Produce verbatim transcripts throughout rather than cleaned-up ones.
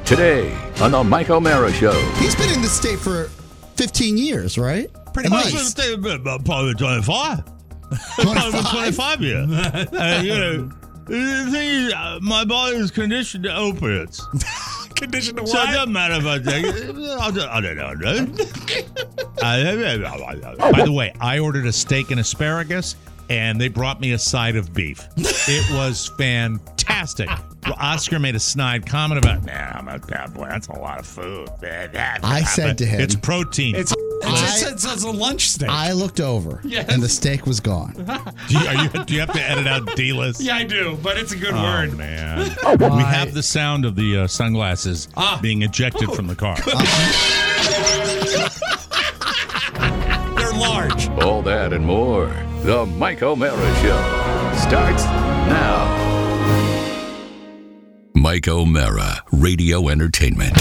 Today on the Mike O'Mara Show. He's been in the state for fifteen years, right? Pretty much. Probably twenty-five. Probably twenty-five years. uh, you know, the thing is, uh, my body is conditioned to opiates. Conditioned to what? So it doesn't matter if I take it. I don't, I don't know. By the way, I ordered a steak and asparagus, and they brought me a side of beef. It was fantastic. Well, Oscar made a snide comment about, nah, I'm a bad boy. That's a lot of food. I said to him, it's protein. It's it's, it's, it's a lunch steak. I looked over, Yes. and the steak was gone. do, you, are you, do you have to edit out D-list? Yeah, I do, but it's a good Oh, word. man. We have the sound of the uh, sunglasses Ah. being ejected from the car. They're large. All that and more. The Mike O'Mara Show starts now. Mike O'Mara, Radio Entertainment.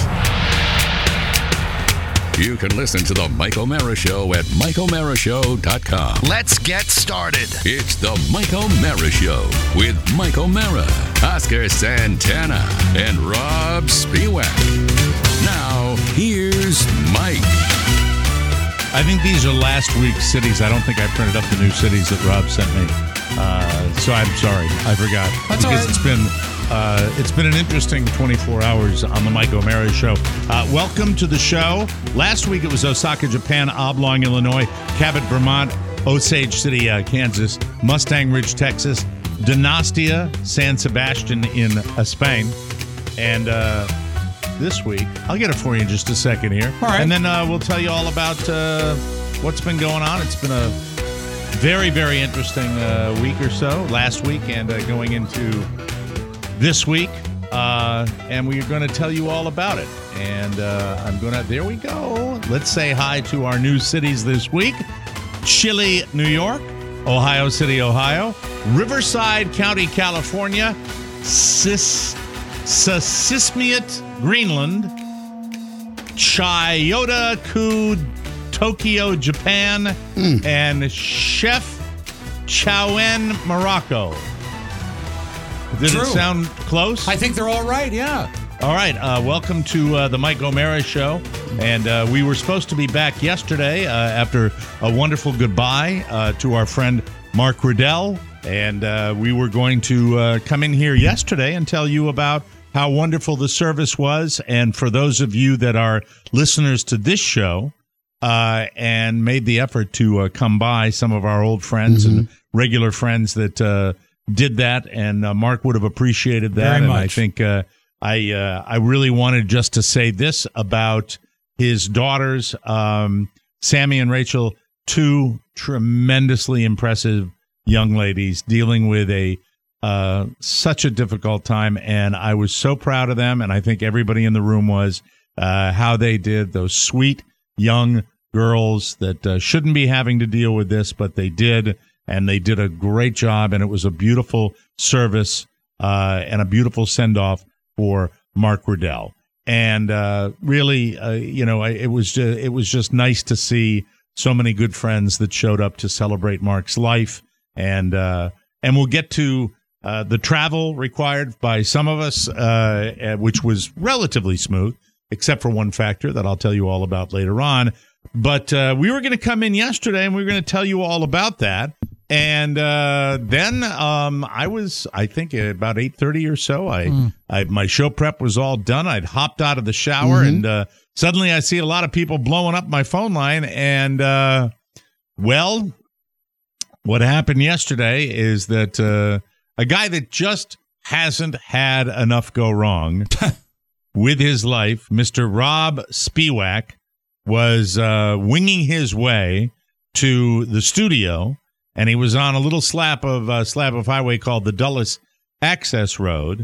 You can listen to the Mike O'Mara Show at mike o'mara show dot com. Let's get started. It's the Mike O'Mara Show with Mike O'Mara, Oscar Santana, and Rob Spiewak. Now, here's Mike. I think these are last week's cities. I don't think I printed up the new cities that Rob sent me. Uh, so I'm sorry. I forgot. That's all because right. it's been uh, it's been an interesting twenty-four hours on the Mike O'Mara Show. Uh, welcome to the show. Last week it was Osaka, Japan, Oblong, Illinois, Cabot, Vermont, Osage City, uh, Kansas, Mustang Ridge, Texas, Donostia, San Sebastian in uh, Spain, and uh, this week I'll get it for you in just a second here. All right. And then uh, we'll tell you all about uh, what's been going on. It's been a very, very interesting uh, week or so, last week and uh, going into this week. Uh, and we're going to tell you all about it. And uh, I'm going to, there we go. Let's say hi to our new cities this week. Chile, New York. Ohio City, Ohio. Riverside County, California. Sis, Sisimiut, Greenland. Chiyoda-ku, Tokyo, Japan. Mm. And Chef Chaouen, Morocco. Did True. it sound close? I think they're all right, yeah. All right. Uh, welcome to uh, the Mike O'Mara Show. And uh, we were supposed to be back yesterday uh, after a wonderful goodbye uh, to our friend Mark Riddell. And uh, we were going to uh, come in here yesterday and tell you about how wonderful the service was. And for those of you that are listeners to this show uh, and made the effort to uh, come by, some of our old friends Mm-hmm. and regular friends that uh, did that, and uh, Mark would have appreciated that. Very and much. I think uh, I uh, I really wanted just to say this about his daughters, um, Sammy and Rachel, two tremendously impressive young ladies dealing with a uh, such a difficult time, and I was so proud of them, and I think everybody in the room was, uh, how they did. Those sweet young girls that uh, shouldn't be having to deal with this, but they did. And they did a great job, and it was a beautiful service uh, and a beautiful send-off for Mark Riddell. And uh, really, uh, you know, it was just, it was just nice to see so many good friends that showed up to celebrate Mark's life. And uh, and we'll get to uh, the travel required by some of us, uh, which was relatively smooth, except for one factor that I'll tell you all about later on. But uh, we were going to come in yesterday, and we were going to tell you all about that. And uh, then um, I was, I think, at about eight thirty or so. I, mm. I, my show prep was all done. I'd hopped out of the shower, mm-hmm. and uh, suddenly I see a lot of people blowing up my phone line. And uh, well, what happened yesterday is that uh, a guy that just hasn't had enough go wrong with his life, Mister Rob Spiewak, was uh, winging his way to the studio. And he was on a little slab of uh, slab of highway called the Dulles Access Road,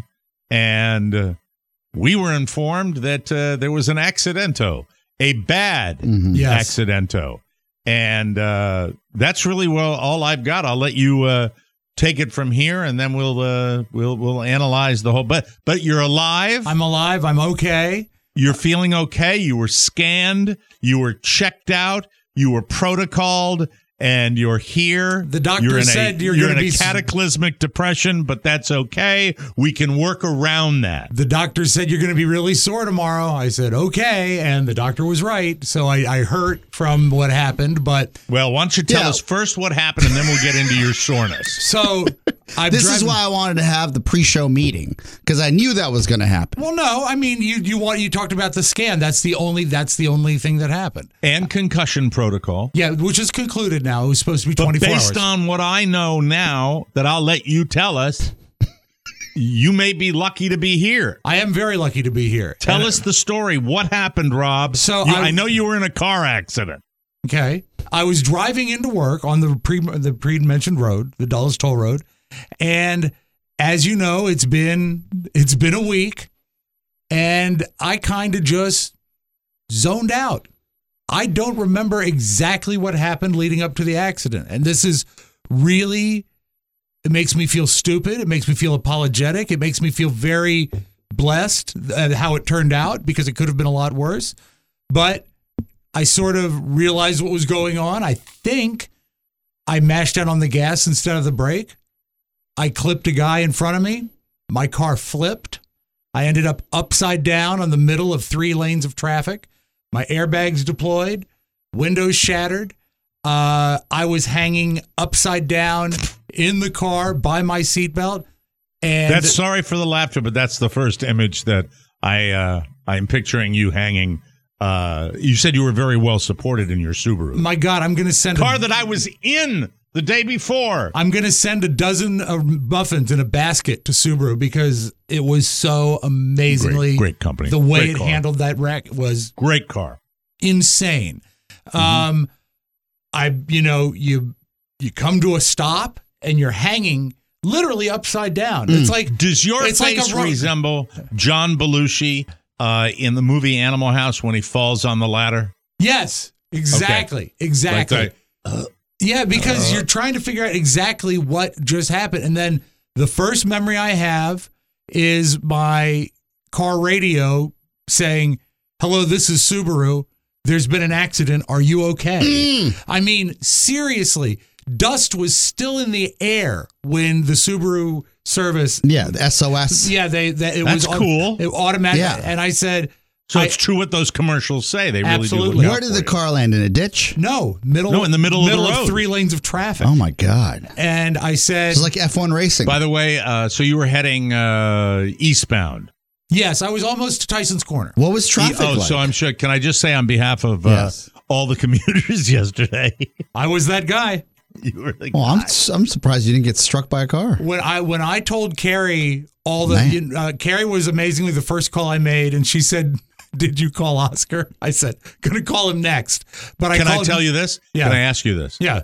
and uh, we were informed that uh, there was an accidento, a bad Mm-hmm. Yes. accidento, and uh, that's really well all I've got. I'll let you uh, take it from here, and then we'll uh, we'll we'll analyze the whole. But but you're alive. I'm alive. I'm okay. You're feeling okay. You were scanned. You were checked out. You were protocoled. and you're here. The doctor you're in said a, you're you're gonna in a be- cataclysmic depression, but that's okay. We can work around that. The doctor said you're going to be really sore tomorrow. I said, okay. And the doctor was right. So I, I hurt from what happened. But Well, why don't you tell Yeah. us first what happened, and then we'll get into your soreness. so I'm This driving- is why I wanted to have the pre-show meeting because I knew that was going to happen. Well, no, I mean, you you want you talked about the scan. That's the only that's the only thing that happened. And concussion protocol. Yeah, which is concluded now. It was supposed to be But twenty-four based hours. on what I know now that I'll let you tell us, you may be lucky to be here. I am very lucky to be here. Tell And- us the story. What happened, Rob? So You- I- I know you were in a car accident. Okay. I was driving into work on the pre the pre-mentioned road, the Dulles Toll Road, and as you know, it's been it's been a week, and I kind of just zoned out. I don't remember exactly what happened leading up to the accident, and this is really it makes me feel stupid. It makes me feel apologetic. It makes me feel very blessed at how it turned out because it could have been a lot worse, but I sort of realized what was going on. I think I mashed down on the gas instead of the brake. I clipped a guy in front of me. My car flipped. I ended up upside down on the middle of three lanes of traffic. My airbags deployed, windows shattered. Uh, I was hanging upside down in the car by my seatbelt. And That's sorry for the laughter, but that's the first image that I uh, I'm picturing you hanging. Uh, you said you were very well supported in your Subaru my God, I'm going to send car a, that I was in the day before. I'm going to send a dozen of muffins in a basket to Subaru because it was so amazingly Great- great company. The way Great it car. handled that wreck was Great car. insane. Mm-hmm. Um, I, you know, you you come to a stop and you're hanging literally upside down. It's like Does your it's like face a ro- resemble John Belushi uh, in the movie Animal House when he falls on the ladder? Yes, exactly, exactly. Like that. Yeah, because you're trying to figure out exactly what just happened. And then the first memory I have is my car radio saying, "Hello, this is Subaru. There's been an accident. Are you okay?" I mean, seriously, dust was still in the air when the Subaru service. Yeah, the S O S. Yeah, they, they it That's was au- cool. It automatic. Yeah. And I said, So I- it's true what those commercials say. They really Absolutely. do. Look Where out did for the you. car land? In a ditch? "No, middle, No, in the middle of the middle road. three lanes of traffic." Oh my God! And I said, It's like F one racing. By the way, uh, so you were heading uh, eastbound. yes, I was almost to Tyson's Corner. What was traffic oh, like? so I'm sure. Can I just say on behalf of uh, Yes. all the commuters yesterday, I was that guy. you were the Well, I'm guy. I'm surprised you didn't get struck by a car. When I when I told Carrie all the Man. you- uh, Carrie was amazingly the first call I made, and she said, "Did you call Oscar?" I said, "Gonna call him next." But I Can I called tell him- you this? Yeah. Can I ask you this? Yeah,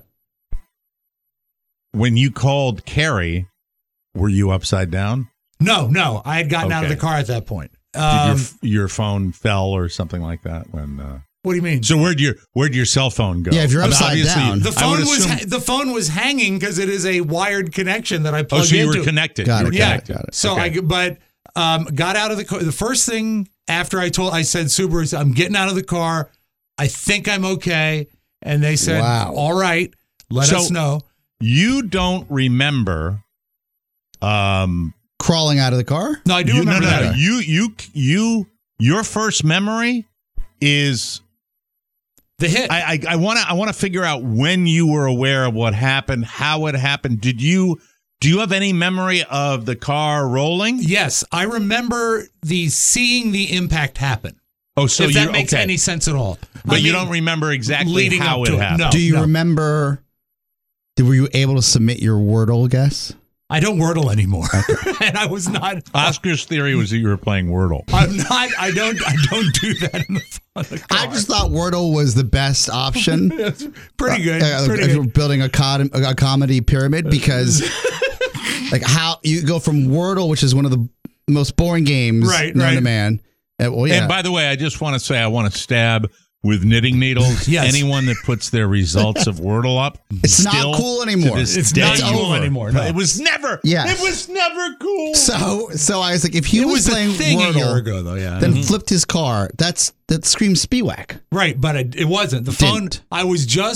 When you called Carrie, were you upside down? no, no, I had gotten out of Okay. the car at that point. Did Um, your your phone fell or something like that? When uh, what do you mean? so where'd your where'd your cell phone go? Yeah, if you're I mean, upside obviously, down. the I phone would was assume- ha- the phone was hanging because it is a wired connection that I oh, plugged so you into. were connected. Got you it, were got connected. it, got it. So Okay. I, but um, got out of the car. The first thing after I told, I said, Subaru, I'm getting out of the car. I think I'm okay. And they said, Wow. all right, let So- us know. You don't remember. Um, Crawling out of the car? No, I do you, remember no, no, that. no. You you you your first memory is The hit. I I want to I want to figure out when you were aware of what happened, how it happened. Did you do you have any memory of the car rolling? yes, I remember the seeing the impact happen. Oh, so if you that makes okay. any sense at all. But I you mean, don't remember exactly leading how up it to it, happened. no. Do you remember? Did, were you able to submit your Wordle guess? I don't Wordle anymore, and I was not. Oscar's theory was that you were playing Wordle. I'm not. I don't. I don't do that in the, on the car. I just thought Wordle was the best option. It's pretty good. Uh, pretty if good. you're building a, co- a comedy pyramid because like how you go from Wordle, which is one of the most boring games Right, known right. to man. Uh, well, yeah. And by the way, I just want to say I want to stab with knitting needles Yes. anyone that puts their results of Wordle up. It's not still cool to anymore. this It's day. not cool anymore, no. It was never. Yes. It was never cool. so so I was like, if he It was, was a playing thing a Wordle, year ago, though. Yeah. then flipped his car, that's that screams Spiewak. Right, but it, it wasn't. The phone, Didn't. I was just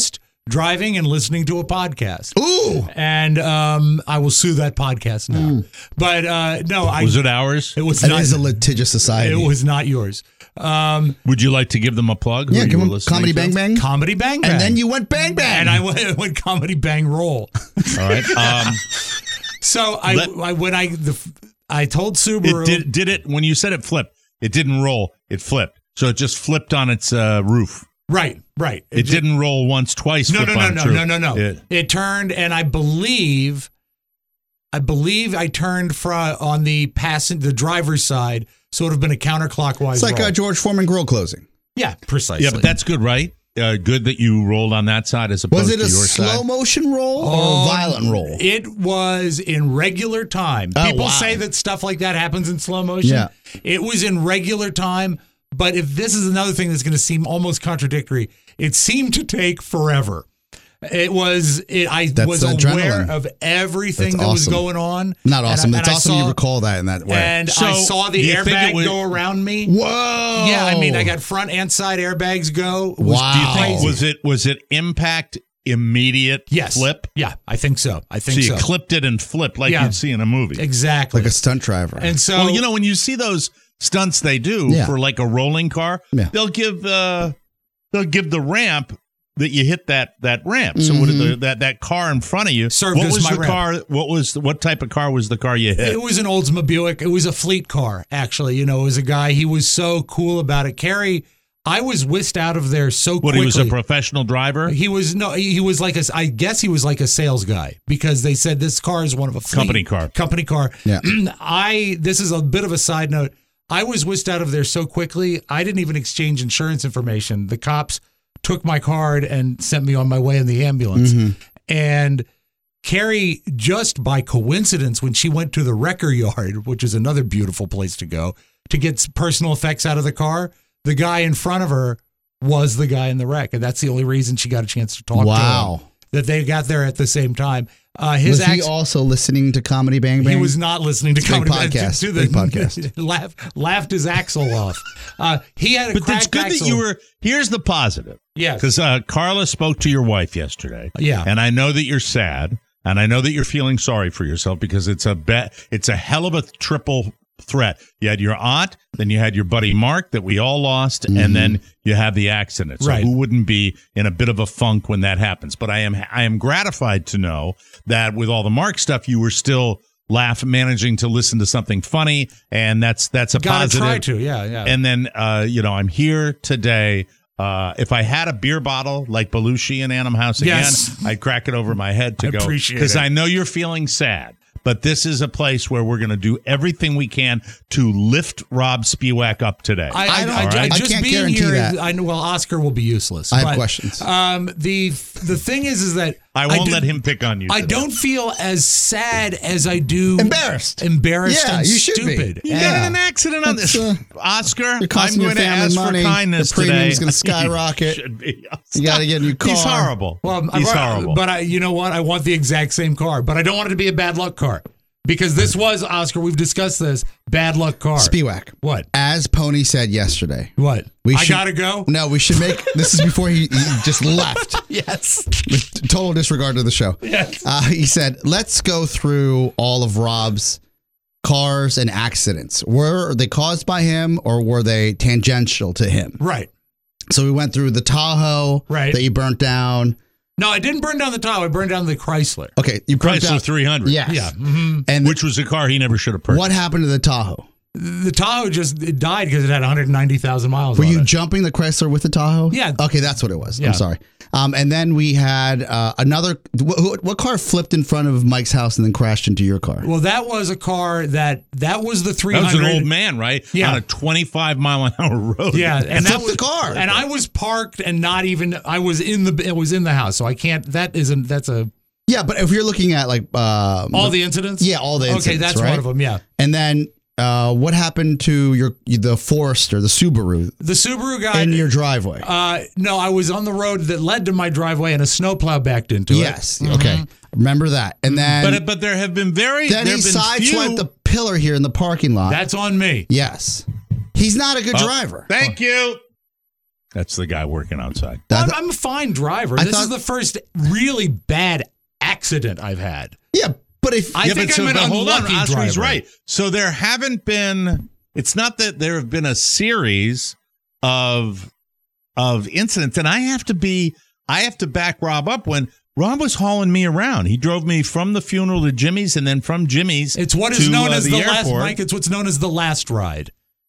driving and listening to a podcast. Ooh. And um, I will sue that podcast now. Mm. But uh, no, I Was it ours? It was It not. is a litigious society. It was not yours. Um, Would you like to give them a plug? Who yeah, you give were him listening Comedy to? Bang Bang. Comedy Bang Bang. And then you went Bang Bang. and I went, went Comedy Bang Roll. All right. Um, So I, Let- I when I the I told Subaru. it did, did it, when you said it flipped, it didn't roll. It flipped. So it just flipped on its uh, roof. Right, right. It, didn't roll once, twice. No, flip no, no, on its no, roof. no, no, no. It- It turned, and I believe, I believe I turned from on the passen the driver's side, so it would have been a counterclockwise. It's like roll. a George Foreman grill closing. yeah, precisely. yeah, but that's good, right? Uh, good that you rolled on that side as opposed Was it to a your slow side. motion roll or Um, a violent roll? It was in regular time. Oh, People wow. say that stuff like that happens in slow motion. Yeah. It was in regular time, but if this is another thing that's going to seem almost contradictory, it seemed to take forever. It was. It, I That's was adrenaline. aware of everything That's that was awesome. going on. Not And I- awesome. and It's I awesome saw- you recall that in that way. And So, I saw the do you think airbag it was- go around me. Whoa. Yeah, I mean, I got front and side airbags go. It was Wow. Do you think crazy. was it was it impact immediate yes. flip? Yeah, I think so. I So think you so. clipped it and flipped like Yeah. you'd see in a movie. Exactly. like a stunt driver. and so, Well, you know, when you see those stunts they do Yeah. for like a rolling car, Yeah. they'll give uh, they'll give the ramp that you hit that that ramp. So what did the, that that car in front of you Served what as was my the ramp. car? What was what type of car was the car you hit? It was an Oldsmobile Buick. It was a fleet car, actually. You know, it was a guy. He was so cool about it. Kerry, I was whisked out of there so what quickly. he was a professional driver, He was no. He he was like a. I guess he was like a sales guy because they said this car is one of a fleet, Company car. Company car. Yeah. I. This is a bit of a side note. I was whisked out of there so quickly. I didn't even exchange insurance information. The cops took my card and sent me on my way in the ambulance. Mm-hmm. And Carrie, just by coincidence, when she went to the wrecker yard, which is another beautiful place to go, to get s- personal effects out of the car, the guy in front of her was the guy in the wreck. And that's the only reason she got a chance to talk Wow. to him. That they got there at the same time. Uh, his was he act- also listening to Comedy Bang Bang? he was not listening to Big comedy podcast. To, to the, Big podcast. laugh, laughed his axle off. Uh, he had a but it's cracked good axle. that you were. Here's the positive. Yes. Because uh, Carla spoke to your wife yesterday. Yeah. And I know that you're sad, and I know that you're feeling sorry for yourself because it's a bet. It's a hell of a triple threat. You had your aunt, then you had your buddy Mark that we all lost, and then you have the accident. So Right. who wouldn't be in a bit of a funk when that happens? But I am I am gratified to know that with all the Mark stuff, you were still laugh managing to listen to something funny, and that's that's a Gotta positive. try to, yeah, yeah. And then uh, you know, I'm here today. Uh, if I had a beer bottle like Belushi in Animal House again, Yes. I'd crack it over my head to I go appreciate because it. I know you're feeling sad. But this is a place where we're going to do everything we can to lift Rob Spiewak up today. I, I, I I, don't- I, I just can't being guarantee here, that. I know. Well, Oscar will be useless. I have but, questions. Um, the the thing is, is that I won't do- let him pick on you. I today. don't feel as sad as I do Embarrassed. embarrassed, Yeah, and you should be. stupid. You And- got in an accident on That's, this, uh, Oscar. You're I'm costing going your to family ask money. for kindness The premium's today. gonna skyrocket. Should be. You gotta get a new He's car. horrible. Well, he's I, horrible. But I, you know what? I want the exact same car, but I don't want it to be a bad luck car because this was Oscar. We've discussed this bad luck car. Spiewak. What? As Pony said yesterday. What? We I should- gotta go. No, we should make. This is before he, he just left. Yes. With total disregard to the show. Yes. Uh, he said, let's go through all of Rob's cars and accidents. Were they caused by him or were they tangential to him? Right. So we went through the Tahoe Right. that you burnt down. No, I didn't burn down the Tahoe. I burned down the Chrysler. Okay, you burnt Chrysler down. three hundred. Yes. Yeah. hmm And Which was a car he never should have purchased. what happened to the Tahoe? The Tahoe just it died because it had one hundred ninety thousand miles Were on you it. jumping the Chrysler with the Tahoe? Yeah. Okay, that's what it was. Yeah. I'm sorry. Um, and then we had uh, another. What, what car flipped in front of Mike's house and then crashed into your car? Well, that was a car that that was the three That hundred. was an old man, right? Yeah. On a twenty-five mile an hour road. Yeah, and that flipped was the car. And I was parked and not even. I was in the. It was in the house, so I can't. That isn't. That's a Yeah, but if you're looking at like um, all the incidents. yeah, all the incidents, Okay, that's right? one of them. Yeah, And then uh, what happened to your the Forester, the Subaru, the Subaru guy. in your driveway? uh, no, I was on the road that led to my driveway, and a snowplow backed into yes. it. Okay. Mhm. Remember that. And then But but there have been very then there he have been sideswiped few, the pillar here in the parking lot. That's on me. yes. He's not a good Oh, driver. Thank you. That's the guy working outside. I'm, I'm a fine driver. I This thought- is the first really bad accident I've had. Yeah, but if I yeah, think but I'm so, an but hold on, unlucky Oscar, he's driver. right. So there haven't been. It's not that there have been a series of of incidents, and I have to be. I have to back Rob up when Rob was hauling me around. He drove me from the funeral to Jimmy's, and then from Jimmy's. It's what is to, known uh, as the, last, airport. Mike. It's what's known as the last ride.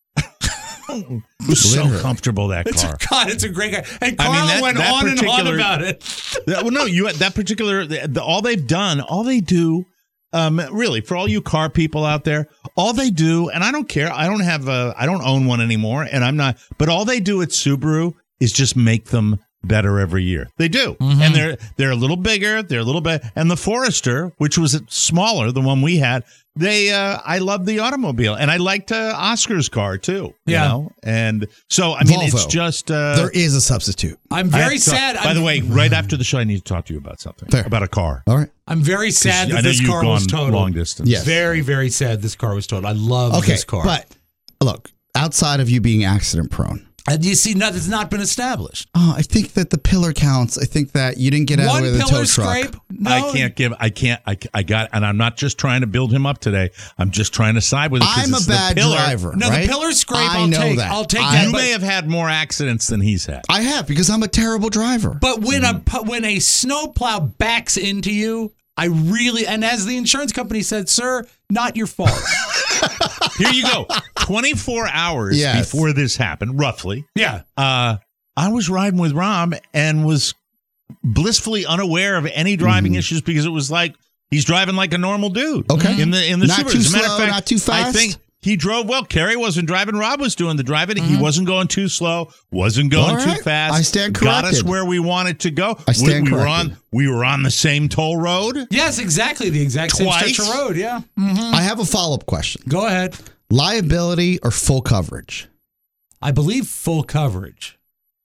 It was so Literally. comfortable, that It's car. a, God, it's a great guy. And I Carl mean, that- went that on and on particular- about it. That- well, no, you that particular the, the, all they've done, all they do, um, really for all you car people out there, all they do, and I don't care. I don't have a, I don't own one anymore, and I'm not. But all they do at Subaru is just make them better every year. They do, Mm-hmm. and they're they're a little bigger. They're a little bit, and the Forester, which was smaller, the one we had. They, uh, I love the automobile, and I liked uh, Oscar's car too. You Yeah. know? And so I mean, it's Volvo. just uh, there is a substitute. I'm I have very to talk- sad. By I'm, the way, right after the show, I need to talk to you about something. Fair. About a car. All right. I'm very sad I that know this you've car gone was totaled. long distance. Yes. Very, very sad this car was totaled. I love Okay, this car. but look, outside of you being accident prone, And you see, nothing's not been established. oh, I think that the pillar counts. I think that you didn't get out One of the tow pillar truck. scrape? No. I can't give. I can't. I, I got. And I'm not just trying to build him up today. I'm just trying to side with him. 'cause I'm a it's the bad pillar. driver. No, right? the pillar scrape, I I'll know take. that. I'll take I- that. You but, may have had more accidents than he's had. I have because I'm a terrible driver. but when Mm-hmm. a pu- when a snowplow backs into you, I really and as the insurance company said, sir, not your fault. Here you go. twenty-four hours Yes. before this happened, roughly. yeah. Uh, I was riding with Rob and was blissfully unaware of any driving issues because it was like he's driving like a normal dude. Mm-hmm. Okay. In the in the Not Subaru. too As a matter slow, of fact, not too I fast? think he drove well. Kerry wasn't driving. Rob was doing the driving. He wasn't going too slow. Wasn't going All right. too fast. I stand Got us corrected. where we wanted to go. I stand we, we were corrected. on. We were on the same toll road. Yes, exactly. The exact same Twice? stretch of road. Yeah. I have a follow up question: Go ahead. liability or full coverage? I believe full coverage.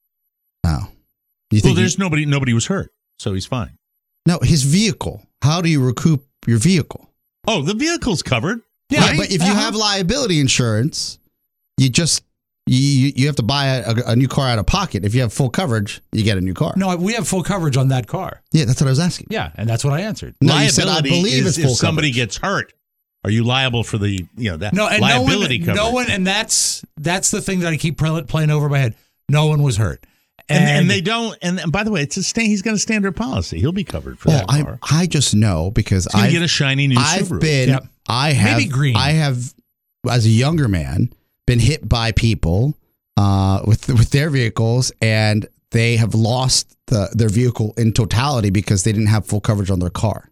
Oh, you Well, think? there's he- nobody. Nobody was hurt, so he's fine. no, his vehicle. How do you recoup your vehicle? Oh, the vehicle's covered. Yeah, Right, but if you Uh-huh. have liability insurance, you just you you have to buy a, a new car out of pocket. If you have full coverage, you get a new car. No, we have full coverage on that car. Yeah, that's what I was asking. Yeah, and that's what I answered. No, you said I Liability believe is it's full if somebody coverage. gets hurt, are you liable for the you know that No, and liability no one, coverage? no one, and that's that's the thing that I keep pl- playing over my head. No one was hurt, and, and they don't. And, and by the way, it's a sta- he's got a standard policy. He'll be covered for Well, that I car. I just know because He's gonna I get a shiny new I've Subaru. been Yep. I have Maybe green. I have as a younger man been hit by people uh, with with their vehicles and they have lost the, their vehicle in totality because they didn't have full coverage on their car.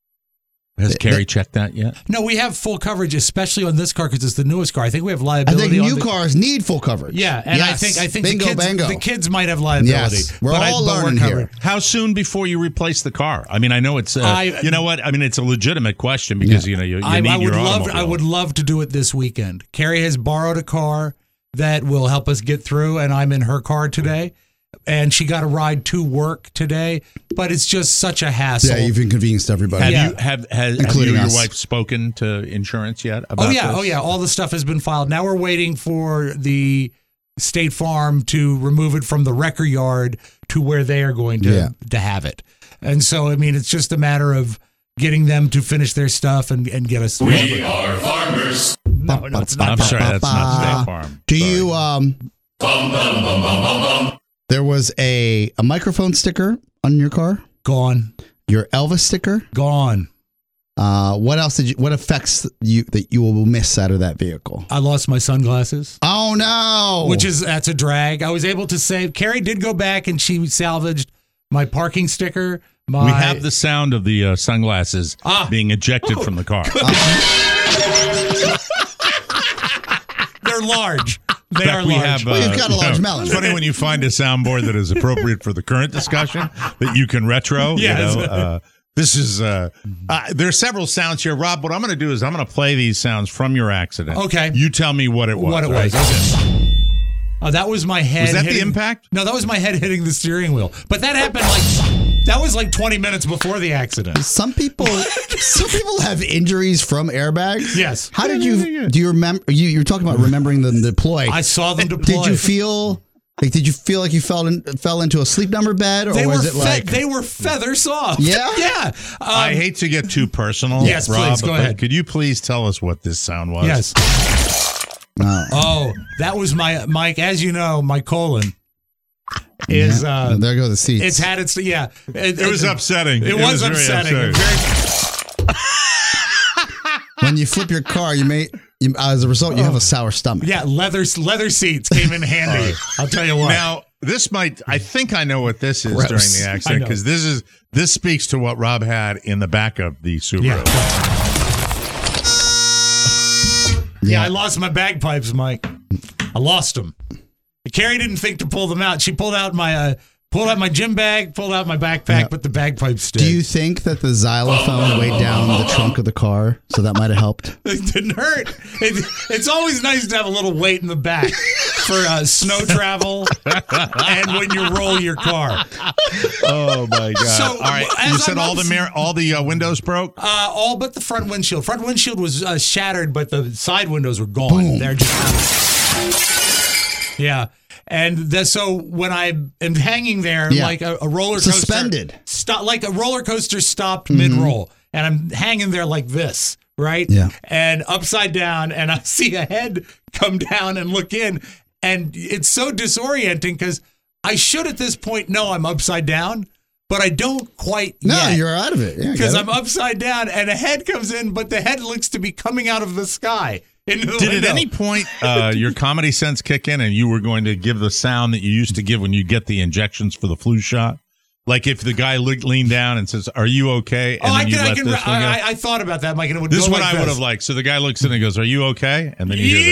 Has the- Kerry checked that yet? No, we have full coverage, especially on this car because it's the newest car. I think we have I liability. think on new the, cars need full coverage. Yeah, and I Yes. think I think bingo the kids bango. the kids might have liability. Yes. We're but I- all but learning covered. here. How soon before you replace the car? I mean, I know it's. Uh, I- you know what? I mean, it's a legitimate question because Yeah. you know you, you I, need I would your love automobile. I would love to do it this weekend. Carrie has borrowed a car that will help us get through, and I'm in her car today. And she got a ride to work today, but it's just such a hassle. Yeah, you've inconvenienced everybody. Have Yeah. you have has have Including you and us. your wife spoken to insurance yet? About Oh yeah, this? oh yeah. All the stuff has been filed. Now we're waiting for the State Farm to remove it from the wrecker yard to where they are going to Yeah. to have it. And so, I mean, it's just a matter of getting them to finish their stuff and, and get us. We are farmers. No, no, it's not. I'm sorry, that's not Ba-ba-ba. State Farm. Do Sorry. you um Bum, bum, bum, bum, bum, bum. there was a a microphone sticker on your car? Gone, Your Elvis sticker? gone. Uh, what else did you? What effects you that you will miss out of that vehicle? I lost my sunglasses. Oh no! Which is that's a drag. I was able to save. Carrie did go back and she salvaged my parking sticker. My We have the sound of the uh, sunglasses Ah. being ejected from the car. they're large. They In fact, are we large. have, uh, Well, you've got a you large know, melon. It's funny when you find a soundboard that is appropriate for the current discussion that you can retro. Yes. You know, uh, this is uh, uh, there are several sounds here, Rob. What I'm going to do is I'm going to play these sounds from your accident. Okay. You tell me what it was. what it right? was. Okay. Oh, that was my head. Was that the hitting- impact? No, that was my head hitting the steering wheel. But that happened like that was like twenty minutes before the accident. some people. Some people have injuries from airbags. Yes. How did you? Do you remember? You you were talking about remembering them deploy. I saw them deploy. Did you feel Like, did you feel like you fell in, fell into a sleep number bed, or They was were it fe- like they were feather soft. Yeah? yeah. Um, I hate to get too personal. Yes, Rob, please, go but ahead. Could you please tell us what this sound was? Yes. No. Oh, that was my Mike. As you know, my colon is. Yeah. Uh, Well, there go the seats. it's had its. Yeah. It, It was upsetting. It, was, very upsetting. upsetting. Very- When you flip your car, you may you, as a result you have a sour stomach. yeah, leather leather seats came in handy. I'll tell you what. Now, this might, I think I know what this is Gross. during the I accident know. because this is, this speaks to what Rob had in the back of the Subaru. yeah. yeah, I lost my bagpipes, Mike. I lost them. Carrie didn't think to pull them out. She pulled out my uh, pulled out my gym bag, pulled out my backpack, Yeah. but the bagpipes stayed. Do you think that the xylophone weighed down the trunk of the car, so that might have helped? It didn't hurt. It, it's always nice to have a little weight in the back for uh, snow travel and when you roll your car. Oh my God. So, all right. as You said I'm all the ups- mirror, all the uh, windows broke? Uh, all but the front windshield. Front windshield was uh, shattered, but the side windows were gone. They're just yeah. And that, so when I am hanging there Yeah. like a, a roller coaster, Suspended. stop like a roller coaster stopped mid roll, and I'm hanging there like this, right? Yeah. And upside down, and I see a head come down and look in, and it's so disorienting because I should at this point know I'm upside down, but I don't quite No, yet. you're out of it. Yeah, Because get I'm it. upside down and a head comes in, but the head looks to be coming out of the sky into the Did window. at any point uh, your comedy sense kick in and you were going to give the sound that you used to give when you get the injections for the flu shot? Like if the guy le- leaned down and says, "Are you okay?" And Oh, I then you can, I let can, this one go? I, I, I thought about that, Mike, and it would This go is what like I would this. have liked. So the guy looks in and goes, "Are you okay?" And then you hear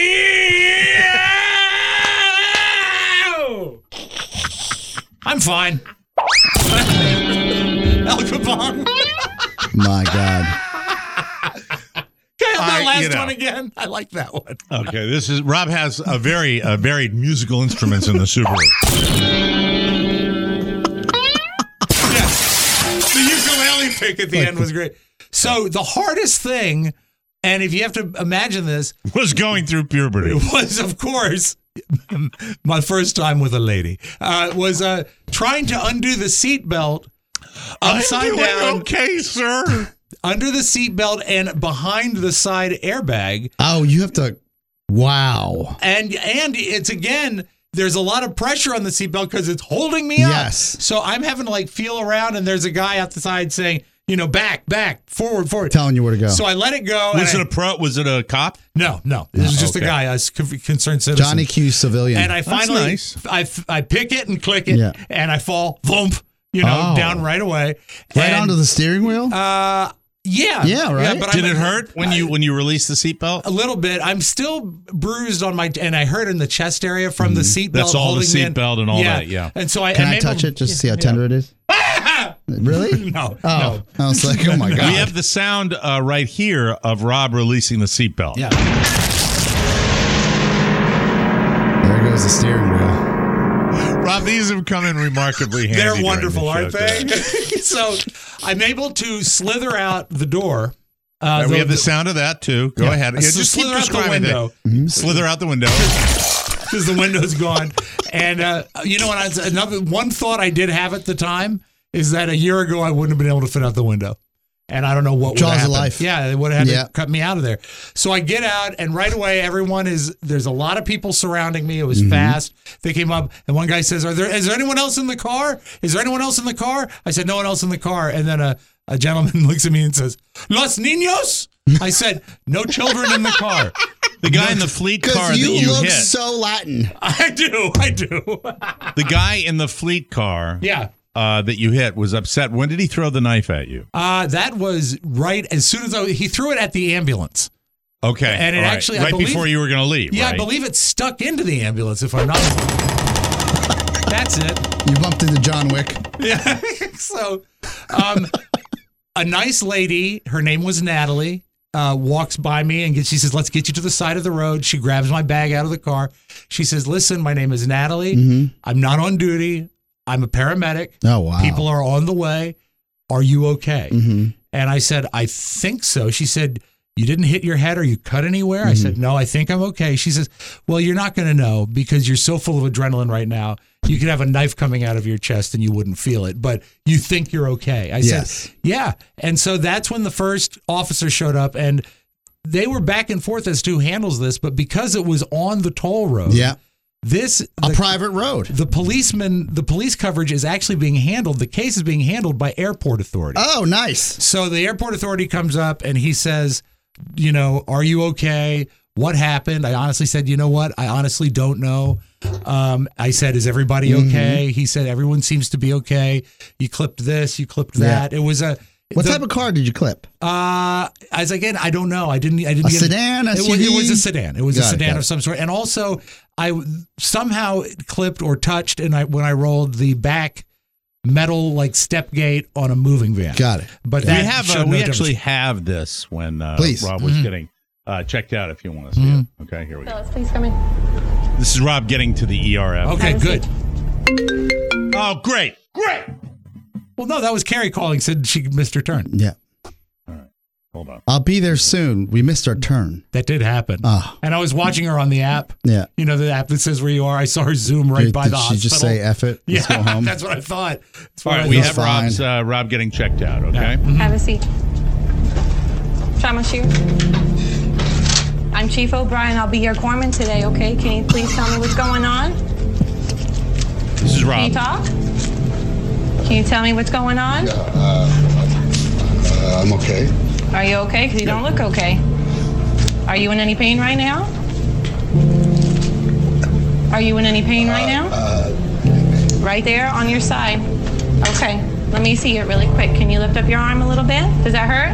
this. I'm fine. Al Capone. My God. Can I have that I- last you know. one again? I like that one. Okay, this is Rob has a very uh, varied musical instruments in the Subaru. Yeah. The ukulele pick at the end was great. So the hardest thing, and if you have to imagine this, Was going through puberty. it was, of course, my first time with a lady, uh, was uh, trying to undo the seatbelt upside I'm doing down okay, sir. under the seatbelt and behind the side airbag. Oh, you have to. Wow. And and it's again, there's a lot of pressure on the seatbelt because it's holding me up. Yes. So I'm having to like feel around, and there's a guy out the side saying, you know, back, back, forward, forward. Telling you where to go. So I let it go. Was and it I- a pro? Was it a cop? No, no. It was just okay. a guy, a s- concerned citizen. Johnny Q civilian. And I That's finally, nice. I, I pick it and click it, Yeah. and I fall, thump, you know, Oh. down right away. right And, onto the steering wheel. Uh, yeah, Yeah, right? but Did I'm- it hurt when you when you released the seatbelt? A little bit. I'm still bruised on my, and I hurt in the chest area from the seatbelt. That's all the holding me in. seatbelt and all that, yeah. And so I Can I'm I able- touch it just to see how tender it is? Really? No, Oh, no. I was like, oh my God. We have the sound uh, right here of Rob releasing the seatbelt. Yeah. There goes the steering wheel. Rob, these have come in remarkably handy. They're during wonderful, the aren't show they? today. So I'm able to slither out the door. Uh, And we have the sound of that too. Go Yeah. ahead. Yeah, So just keep slither out the describing window. it. Mm-hmm. Slither out the window. because the window's gone. And uh, you know what? I, another one thought I did have at the time is that a year ago I wouldn't have been able to fit out the window. And I don't know what would Jaws of happen. life. Yeah, they would have had Yeah. to cut me out of there. So I get out, and right away, everyone is there's a lot of people surrounding me. It was Mm-hmm. fast. They came up, and one guy says, "Are there? Is there anyone else in the car? Is there anyone else in the car?" I said, "No one else in the car." And then a, a gentleman looks at me and says, "Los niños?" I said, "No children in the car." The guy in the fleet car that Because you, you look hit. so Latin. I do, I do. The guy in the fleet car Yeah. uh, that you hit was upset. When did he throw the knife at you? Uh, that was right as soon as I, he threw it at the ambulance. Okay. And it all right. actually- I right believe- before you were going to leave. Yeah, right? I believe it stuck into the ambulance, if I'm not. That's it. You bumped into John Wick. Yeah. So, um, a nice lady, her name was Natalie, uh, walks by me and gets, she says, "Let's get you to the side of the road." She grabs my bag out of the car. She says, "Listen, my name is Natalie. I'm not on duty. I'm a paramedic. Oh, wow. People are on the way. Are you okay?" Mhm. And I said, "I think so." She said, you didn't hit your head or you cut anywhere? Mm-hmm. I said, no, I think I'm okay. She says, well, you're not going to know because you're so full of adrenaline right now. You could have a knife coming out of your chest and you wouldn't feel it, but you think you're okay. I Yes. said, yeah. And so that's when the first officer showed up, and they were back and forth as to who handles this, but because it was on the toll road, Yeah. this A the, private road. the policeman, the police coverage is actually being handled. The case is being handled by Airport Authority. Oh, nice. So the Airport Authority comes up and he says, you know, are you okay? What happened? I honestly said, you know what? I honestly don't know. Um, I said, is everybody okay? Mm-hmm. He said, everyone seems to be okay. You clipped this, you clipped that. It was a. What the- type of car did you clip? Uh, as again, I don't know. I didn't. I didn't A get sedan, It was, S U V? it was a sedan. It was Got a it, sedan got of it. some sort. And also, I somehow clipped or touched, and I when I rolled the back metal like step gate on a moving van. Got it. But We that have showed uh, no we difference. actually have this when uh, Please. Rob Mm-hmm. was getting uh, checked out. If you want to see it, okay, here we go. Phyllis, please come in. This is Rob getting to the E R F. Okay, Have a good. seat. Oh, great, great. Well, no, that was Carrie calling. Said she missed her turn. Yeah. Hold on. I'll be there soon. We missed our turn. That did happen. Oh. And I was watching her on the app. Yeah. You know, the app that says where you are. I saw her zoom right Did, by did the she hospital. just say F it? Let's yeah, go home. that's what I thought. That's All what right, I we thought. have fine. Rob's uh, Rob getting checked out. Okay. Have a seat. Try my shoe. I'm Chief O'Brien. I'll be your corpsman today, okay? Can you please tell me what's going on? This is Can Rob. you talk? Can you tell me what's going on? Uh, I'm okay. Are you okay? Because you don't look okay. Are you in any pain right now? Are you in any pain right now? Right there on your side. Okay. Let me see it really quick. Can you lift up your arm a little bit? Does that hurt?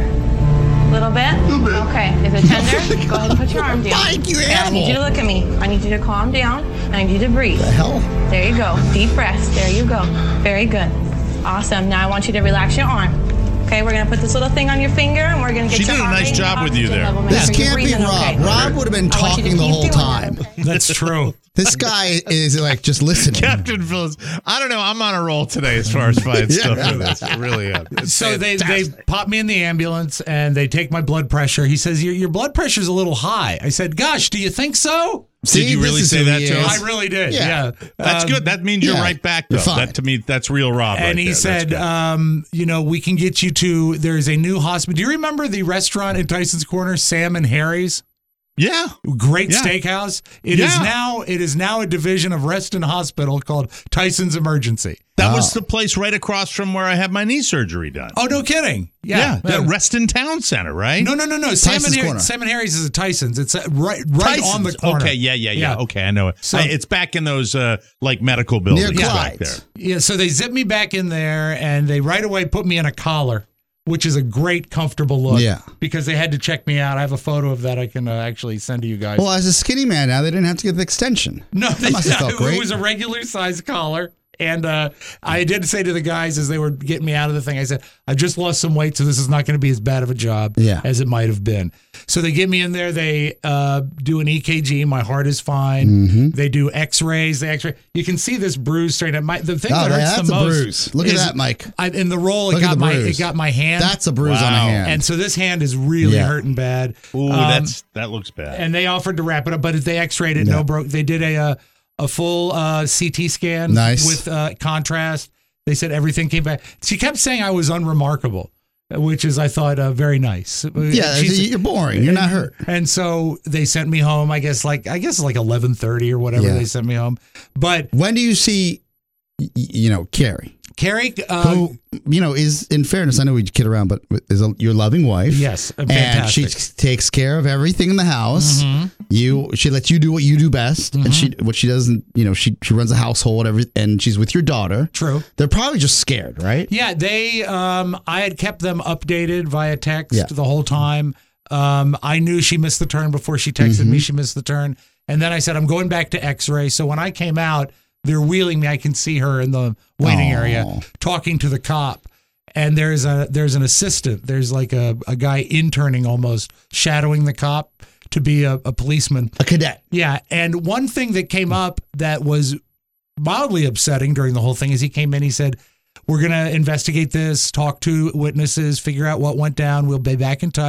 A little bit? Little bit. Okay. Is it tender? Go ahead and put your arm down. Mike, you Okay, I need you to animal. look at me. I need you to calm down. I need you to breathe. The hell? There you go. Deep breaths. There you go. Very good. Awesome. Now I want you to relax your arm. Okay, we're gonna put this little thing on your finger, and we're gonna get She your did a heart nice rate and job with you oxygen there. level. Make This sure you're can't be breathing Rob. okay. Rob would have been I want you to talking the keep whole doing time. that. That's true. This guy is like just listening. Captain Phillips. I don't know. I'm on a roll today as far as finding stuff for this. I really am. It's So they, they fantastic. pop me in the ambulance and they take my blood pressure. He says, your, your blood pressure's a little high. I said, gosh, do you think so? See, Did you this really is say who that he to is. us? I really did. Yeah. Yeah. That's Um, good. That means you're yeah, right back, though. you're fine. That to me, that's real Rob. And right he there. said, That's good. um, you know, we can get you to, there's a new hospital. Do you remember the restaurant in Tyson's Corner, Sam and Harry's? yeah. Great Yeah. steakhouse. It is Yeah. now it is now a division of Reston Hospital called Tyson's Emergency. That Wow. was the place right across from where I had my knee surgery done. Oh, no kidding. yeah. Yeah. That Reston Town Center, right? No, no, no, no. Sam and, Tyson's Harry, Corner. Sam and Harry's is a Tyson's. It's uh, right, right on the Tyson's. corner. Okay, yeah, yeah, yeah, Yeah. Okay, I know it. So- I- it's back in those uh, like medical buildings Near back Clyde's. there. Yeah, so they zip me back in there and they right away put me in a collar, which is a great, comfortable look. Yeah. Because they had to check me out. I have a photo of that I can uh, actually send to you guys. Well, as a skinny man now, they didn't have to get the extension. no, they, must have felt it great. was a regular size collar. And uh, I did say to the guys as they were getting me out of the thing, I said, I've just lost some weight, so this is not going to be as bad of a job Yeah. as it might have been. So they get me in there. They uh, do an E K G. My heart is fine. Mm-hmm. They do X-rays. They X-ray. You can see this bruise straight up. My, the thing Oh, that hurts that's the a most bruise. Look at is that, Mike. I, in the roll, it Look at got the my bruise. it got my hand. That's a bruise on a Wow. hand. and so this hand is really Yeah. hurting bad. Ooh, Um, that's that looks bad. and they offered to wrap it up, but they X-rayed it. Yeah. No broke. They did a uh, a full uh, C T scan Nice. with uh, contrast. They said everything came back. She kept saying I was unremarkable, which is I thought uh, very nice. Yeah, She said- you're boring. You're not hurt. and so they sent me home. I guess like I guess like eleven thirty or whatever. Yeah. They sent me home. But When do you see, y- you know, Carrie, Carrie, uh, who, you know, is, in fairness, I know we kid around, but is a, your loving wife. yes, And fantastic. she takes care of everything in the house. Mhm. You, she lets you do what you do best, and she, what she doesn't, you know, she she runs a household, every, and she's with your daughter. True. They're probably just scared, right? Yeah, they. Um, I had kept them updated via text Yeah. the whole time. Um, I knew she missed the turn before she texted Mm-hmm. me. She missed the turn, and then I said, "I'm going back to X-ray." So when I came out, they're wheeling me. I can see her in the waiting Aw. area talking to the cop. And there's a there's an assistant. There's like a, a guy interning almost, shadowing the cop to be a, a policeman. A cadet. Yeah, and one thing that came up that was mildly upsetting during the whole thing is he came in, he said, we're going to investigate this, talk to witnesses, figure out what went down. We'll be back in touch.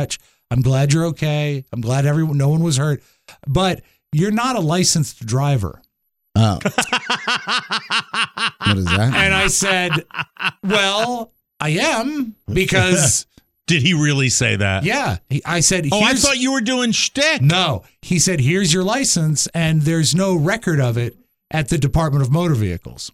I'm glad you're okay. I'm glad everyone, no one was hurt. But you're not a licensed driver. Oh. What is that? And I said, well, I am because... Did he really say that? Yeah. He, I said, Oh, I "Here's-" thought you were doing shtick. No. He said, here's your license, and there's no record of it at the Department of Motor Vehicles.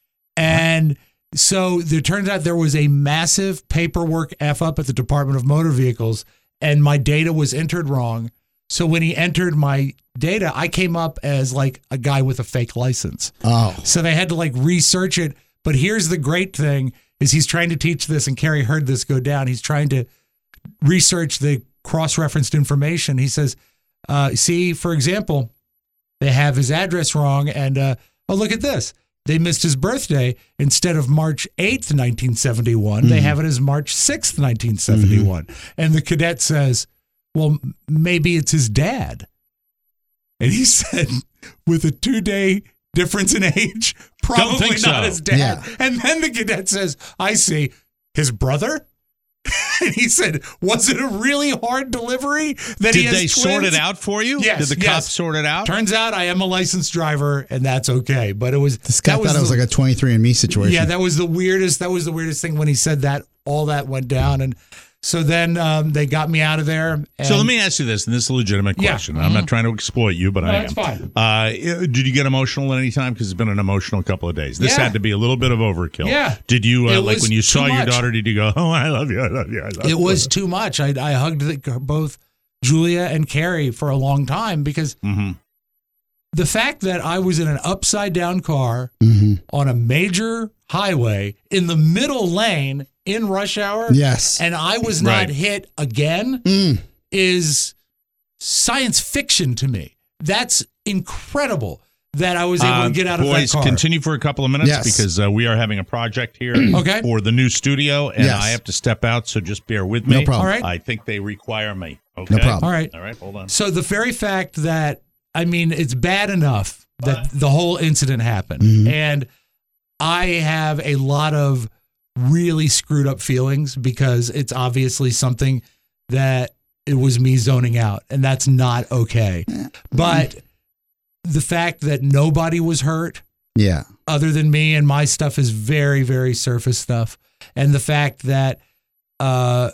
And so there turns out there was a massive paperwork F up at the Department of Motor Vehicles, and my data was entered wrong. So when he entered my data, I came up as like a guy with a fake license. Oh. So they had to like research it. But here's the great thing is he's trying to teach this, and Kerry heard this go down. He's trying to research the cross-referenced information. He says, uh, see, for example, they have his address wrong, and uh, oh, look at this. They missed his birthday. Instead of March eighth, nineteen seventy-one, mm-hmm. they have it as March sixth, nineteen seventy-one. Mm-hmm. And the cadet says, well, maybe it's his dad. And he said, with a two-day difference in age, probably not so. his dad. Yeah. And then the cadet says, I see, his brother? And he said, was it a really hard delivery that he Did has they sort twins? it out for you? Yes, Did the yes. cops sort it out? Turns out I am a licensed driver, and that's okay. But it was This guy that thought it was the- like a twenty-three and me situation. yeah, that was the weirdest. That was the weirdest thing when he said that. All that went down, and so then um, they got me out of there. And So let me ask you this, and this is a legitimate Yeah. question. I'm not trying to exploit you, but No, I am. it's fine. Uh, did you get emotional at any time? Because it's been an emotional couple of days. This Yeah. had to be a little bit of overkill. Yeah. Did you, uh, It like was when you too saw your much. daughter, did you go, oh, I love you, I love you, I love you? It was too much. I, I hugged the, both Julia and Carrie for a long time because Mm-hmm. the fact that I was in an upside down car Mm-hmm. on a major highway in the middle lane in rush hour, Yes. and I was not Right. hit again Mm. is science fiction to me. That's incredible that I was able Uh, to get out boys, of that car. continue for a couple of minutes Yes. because uh, we are having a project here Okay. for the new studio, and Yes. I have to step out, so just bear with me. No problem. All right. I think they require me. Okay? No problem. All right. All right, hold on. So the very fact that, I mean, it's bad enough that the whole incident happened. Mhm. And I have a lot of really screwed up feelings because it's obviously something that it was me zoning out, and that's not okay. But the fact that nobody was hurt Yeah. other than me, and my stuff is very, very surface stuff. And the fact that uh,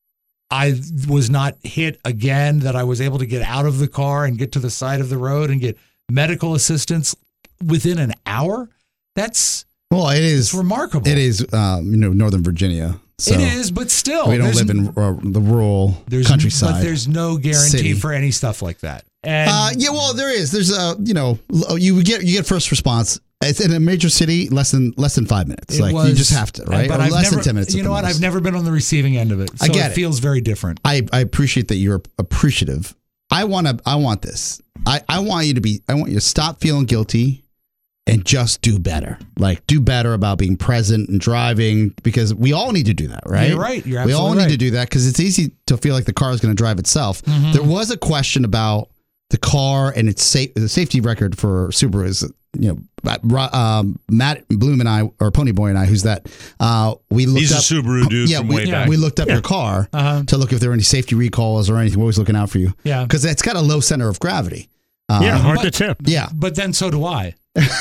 I was not hit again, that I was able to get out of the car and get to the side of the road and get medical assistance within an hour, that's Well, it is. it's remarkable. It is. Um, you know, Northern Virginia. So it is, but still. we don't there's- live in uh, the rural there's, countryside. But there's no guarantee City. for any stuff like that. And Uh, yeah, well, there is. There's a, you know, l- you get you get first response. It's in a major city, less than less than five minutes. it Like was, you just have to, right? But Or I've less never, than ten minutes. You at know the what? most. I've never been on the receiving end of it. So I get it it. feels very different. I, I appreciate that you're appreciative. I want to. I want this. I, I want you to be. I want you to stop feeling guilty and just do better. Like do better about being present and driving because we all need to do that, right? You're right. You're we absolutely all need right. to do that because it's easy to feel like the car is going to drive itself. Mm-hmm. There was a question about the car and its sa- the safety record for Subaru is, you know, um, Matt Bloom and I, or Ponyboy and I, who's that? Uh, we looked He's up. a Subaru dude yeah, from we, way yeah, back. we looked up your car Uh-huh. to look if there were any safety recalls or anything. We're always looking out for you. Yeah. Because it's got a low center of gravity. Um, Yeah, hard but- to tip. Yeah. But then so do I.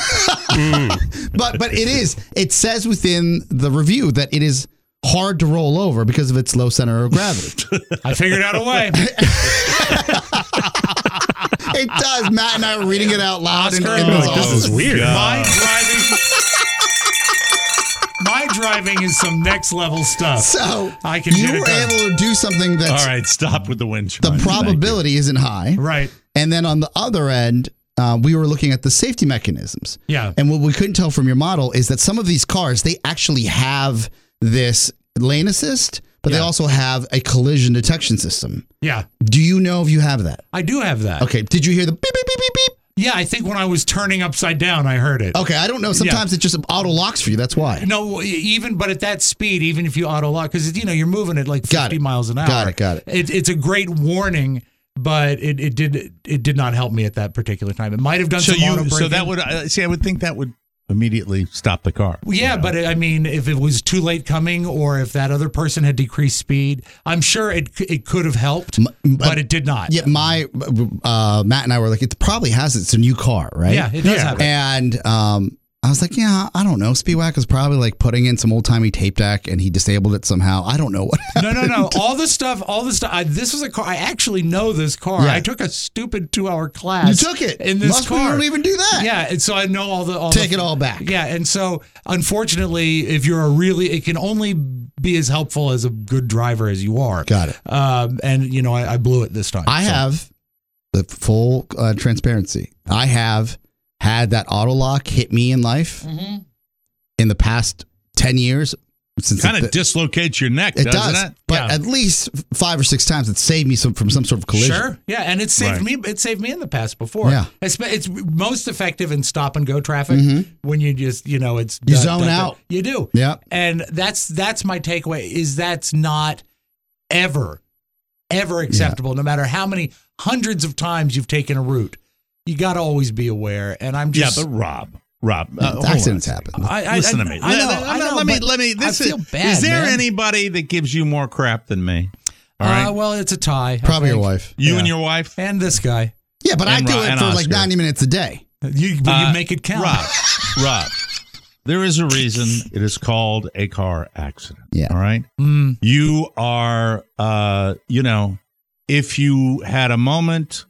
But but it is. It says within the review that it is hard to roll over because of its low center of gravity. I figured out a way. It does. Matt and I were reading it out loud. And, Oscar, and you're it was like, this is awesome. weird. My driving, my driving is some next level stuff. So I can you get it were done. able to do something that's All right, stop with the wind the chimes. Thank you. probability isn't high. Right. And then on the other end, uh, we were looking at the safety mechanisms. Yeah. And what we couldn't tell from your model is that some of these cars, they actually have this lane assist, but they Yeah. also have a collision detection system. Yeah. Do you know if you have that? I do have that. Okay. Did you hear the beep, beep, beep, beep, beep? Yeah, I think when I was turning upside down, I heard it. Okay. I don't know. Sometimes it just auto locks for you. That's why. No, even but at that speed, even if you auto lock, because you know you're moving at like Got fifty it. miles an hour. Got it, got it. it. It's a great warning, but it, it did it did not help me at that particular time. It might have done So some auto you, so braking. that would uh, see. I would think that would immediately stop the car. Well, yeah, you know? but I mean, if it was too late coming, or if that other person had decreased speed, I'm sure it it could have helped, M- but it did not. Yeah, my uh, Matt and I were like, it probably has it. It's a new car, right? Yeah, it does have it. And um, I was like, yeah, I don't know. Speedwack was probably like putting in some old timey tape deck, and he disabled it somehow. I don't know what. No, no, no. All the stuff, all the stuff. I, this was a car. I actually know this car. Yeah. I took a stupid two-hour class. You took it in this Most car. people don't even do that. Yeah, and so I know all the. All Take the, it all back. Yeah, and so unfortunately, if you're a really, it can only be as helpful as a good driver as you are. Got it. Um, and you know, I, I blew it this time. I so. have the full uh, transparency. I have had that auto lock hit me in life Mm-hmm. in the past ten years. Since Kind it, of dislocates your neck, it doesn't does, it? but Yeah. at least five or six times it saved me some, from some sort of collision. Sure, yeah, and it saved Right. me. It saved me in the past before. Yeah. it's, it's most effective in stop and go traffic when you just you know it's You zone out. You do, Yeah. and that's that's my takeaway. Is that's not ever ever acceptable, no matter how many hundreds of times you've taken a route. You got to always be aware. And I'm just Yeah, but Rob, Rob, uh, hold Accidents on. happen. I, I, Listen I, to me. I know, Let, I know, let me. but Let me. This I feel is, bad. is there man. anybody that gives you more crap than me? All right. Uh, well, it's a tie. I Probably your think. wife. you yeah. and your wife. and this guy. Yeah, but I And do Ro- it and for like Oscar. ninety minutes a day. You, but Uh, you make it count. Rob, Rob, there is a reason it is called a car accident. Yeah. All right. Mm. You are, uh, you know, if you had a moment,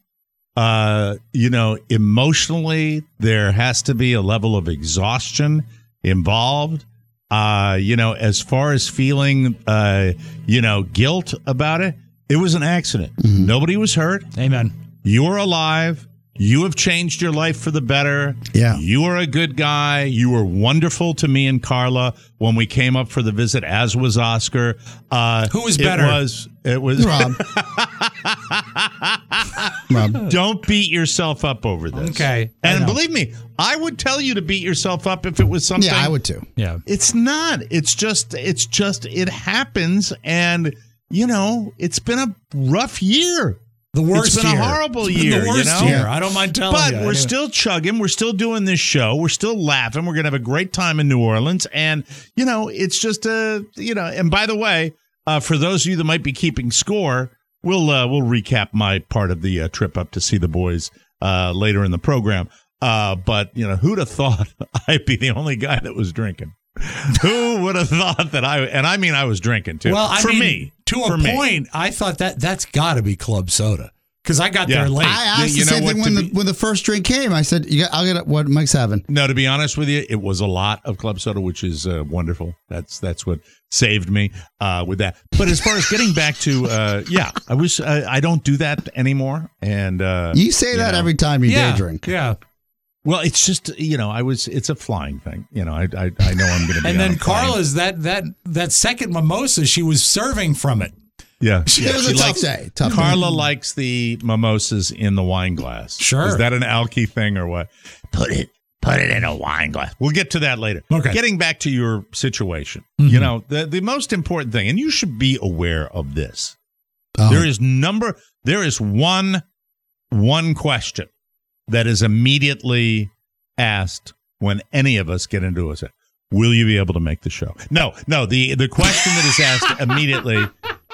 uh, you know, emotionally, there has to be a level of exhaustion involved. Uh, you know, as far as feeling, uh, you know, guilt about it, it was an accident. Mm-hmm. Nobody was hurt. Amen. You're alive. You have changed your life for the better. Yeah. You are a good guy. You were wonderful to me and Carla when we came up for the visit, as was Oscar. Uh, Who was it better? Was, it was Rob. Rob. Don't beat yourself up over this. Okay. I And know. believe me, I would tell you to beat yourself up if it was something. Yeah, I would too. Yeah. It's not. It's just, it's just, it happens. And, you know, it's been a rough year. The worst It's been a year. horrible It's been year, The you worst know? year. I don't mind telling But you. we're Anyway. still chugging. We're still doing this show. We're still laughing. We're going to have a great time in New Orleans. And, you know, it's just a, you know, and by the way, uh, for those of you that might be keeping score, we'll uh, we'll recap my part of the uh, trip up to see the boys uh, later in the program. Uh, but, you know, who'd have thought I'd be the only guy that was drinking? Who would have thought that I, and I mean, I was drinking too. Well, I for mean, me. to a for me. point, I thought that that's got to be club soda because I got Yeah. there late. I asked you the know same what, thing when to the be- when the first drink came. I said, "You got, I'll get what Mike's having." No, to be honest with you, it was a lot of club soda, which is uh, wonderful. That's that's what saved me uh, with that. But as far as getting back to, uh, yeah, I was uh, I don't do that anymore. And uh, You say that know. every time you yeah. day drink. Yeah. well, it's just you know I was it's a flying thing. You know I I, I know I'm going to be And on then a plane. Carla's that that that second mimosa, she was serving from it. yeah, It yeah was she a tough likes- day. Tough Carla day. likes the mimosas in the wine glass. Sure. Is that an alky thing or what? Put it put it in a wine glass. We'll get to that later. Okay. Getting back to your situation. Mm-hmm. You know, the the most important thing, and you should be aware of this. Oh, There is number there is one one question that is immediately asked when any of us get into a set. Will you be able to make the show? No, no. The the question that is asked immediately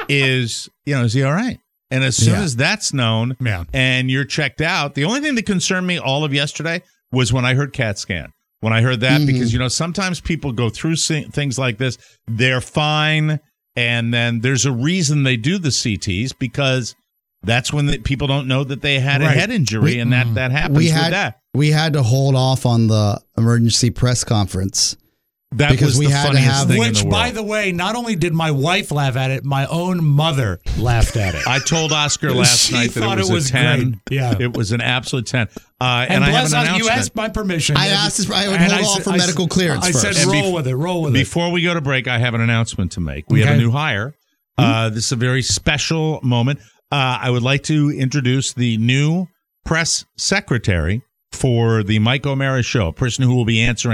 is, you know, is he all right? And as soon Yeah. as that's known Yeah. and you're checked out, the only thing that concerned me all of yesterday was when I heard CAT scan. When I heard that, Mhm. because, you know, sometimes people go through se- things like this, they're fine, and then there's a reason they do the C Ts because that's when the, people don't know that they had a Right. head injury, We- and that, that happens we with had that. we had to hold off on the emergency press conference. That because was we the had to funniest have- thing in Which, the by world. the way, not only did my wife laugh at it, my own mother laughed at it. I told Oscar last She night that thought it was, it was a ten. great. Yeah. It was an absolute ten. Uh, and and I have bless an us, you announcement. asked my permission. I asked this- I would And hold off said- for I medical said- clearance I said, first. And roll bef- with it, roll with it. Before we go to break, I have an announcement to make. We have a Okay. new hire. Uh, this is a very special moment. Uh, I would like to introduce the new press secretary for the Mike O'Mara Show, a person who will be answering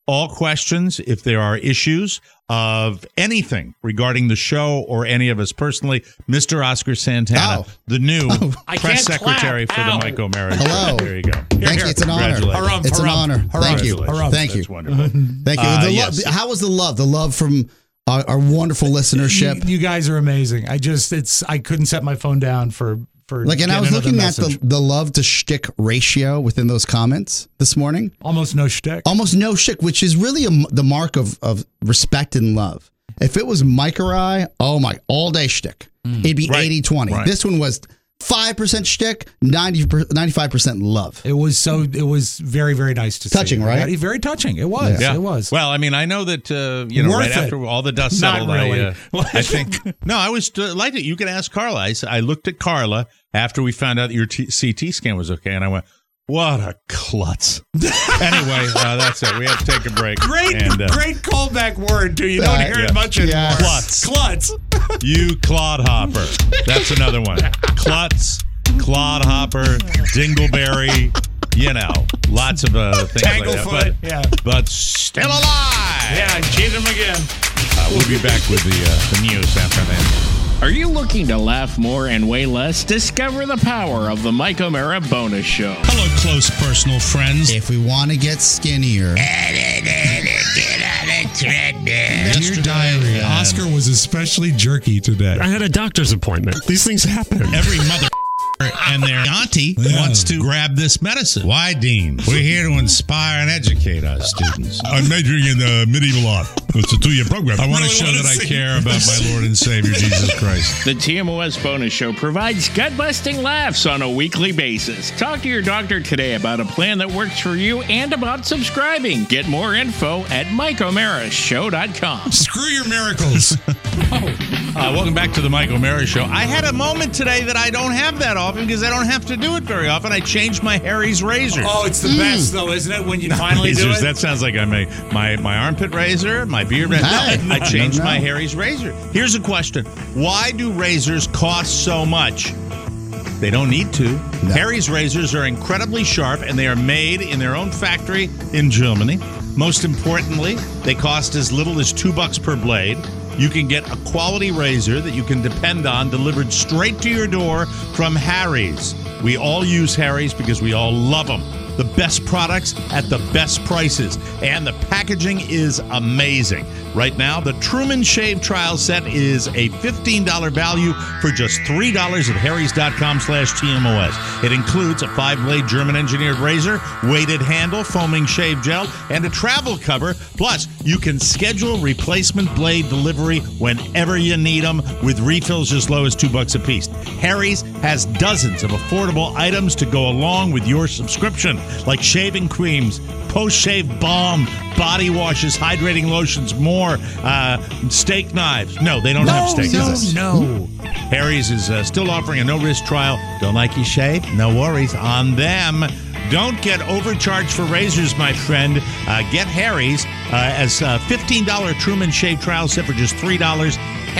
all questions, if there are issues of anything regarding the show or any of us personally, Mister Oscar Santana, Oh. the new Oh. I press can't secretary clap. for the Ow. Mike O'Mara Show. Hello. There you go. Thank you. It's an honor. Congratulations. Harumph, It's an harumph, honor. harumph. Thank you. Congratulations. Thank you. That's wonderful. Thank you. Uh, The lo- yes. How was the love? The love from our, our wonderful listenership. You, you guys are amazing. I just, it's, I couldn't set my phone down for, for Like, and I getting was another looking at message. the, the love to shtick ratio within those comments this morning. Almost no shtick. Almost no shtick, which is really a, the mark of, of respect and love. If it was Mike or I, oh my, all day shtick. It'd be Right. eighty twenty. Right. This one was five percent shtick, ninety, ninety-five percent love. It was so, it was very, very nice to see. Touching, right? Yeah, very touching. It was. Yeah. It was. Well, I mean, I know that, uh, you know, Worth right it. after all the dust Not settled, really. I, uh, I think, no, I was delighted. You can ask Carla. I, s- I looked at Carla after we found out that your t- C T scan was okay, and I went, what a klutz. Anyway, uh, that's it. We have to take a break. Great, and, uh, great callback word, too. You don't Uh, hear yeah. it much anymore. Yes. Klutz. Klutz. You clodhopper. That's another one. Klutz, clodhopper, dingleberry, you know, lots of uh, things like that. Tanglefoot. But, Yeah. but still alive. Yeah, cheat him again. Uh, we'll be back with the, uh, the news after that. Are you looking to laugh more and weigh less? Discover the power of the Mike O'Mara Bonus Show. Hello, close personal friends. If we want to get skinnier, Dear diary, Oscar was especially jerky today. I had a doctor's appointment. These things happen. every mother and their auntie wants to grab this medicine. Why, Dean? We're here to inspire and educate our students. I'm majoring in uh, medieval art. It's a two-year program. I want to Really show wanna that I see care about my Lord and Savior Jesus Christ. The T M O S Bonus Show provides gut-busting laughs on a weekly basis. Talk to your doctor today about a plan that works for you and about subscribing. Get more info at mike o'mara show dot com. Screw your miracles. Uh, welcome back to the Mike O'Mara Show. I had a moment today that I don't have that often because I don't have to do it very often. I changed my Harry's razor. Oh, it's the best, though, isn't it, when you finally do Razors, it? that sounds like I make my, my armpit razor, my beard razor. Hey, No, I changed no, no. my Harry's razor. Here's a question. Why do razors cost so much? They don't need to. No. Harry's razors are incredibly sharp, and they are made in their own factory in Germany. Most importantly, they cost as little as two bucks per blade. You can get a quality razor that you can depend on delivered straight to your door from Harry's. We all use Harry's because we all love them. The best products at the best prices. And the packaging is amazing. Right now, the Truman Shave Trial Set is a fifteen dollars value for just three dollars at harrys.com slash TMOS. It includes a five-blade German-engineered razor, weighted handle, foaming shave gel, and a travel cover. Plus, you can schedule replacement blade delivery whenever you need them with refills as low as two bucks a piece. Harry's has dozens of affordable items to go along with your subscription, like shaving creams, post-shave balm, body washes, hydrating lotions, more, uh, steak knives. No, they don't no, have steak no, knives. no. Harry's is uh, still offering a no-risk trial. Don't like your shave? No worries on them. Don't get overcharged for razors, my friend. Uh, get Harry's uh, as a fifteen dollars Truman Shave Trial Set for just three dollars.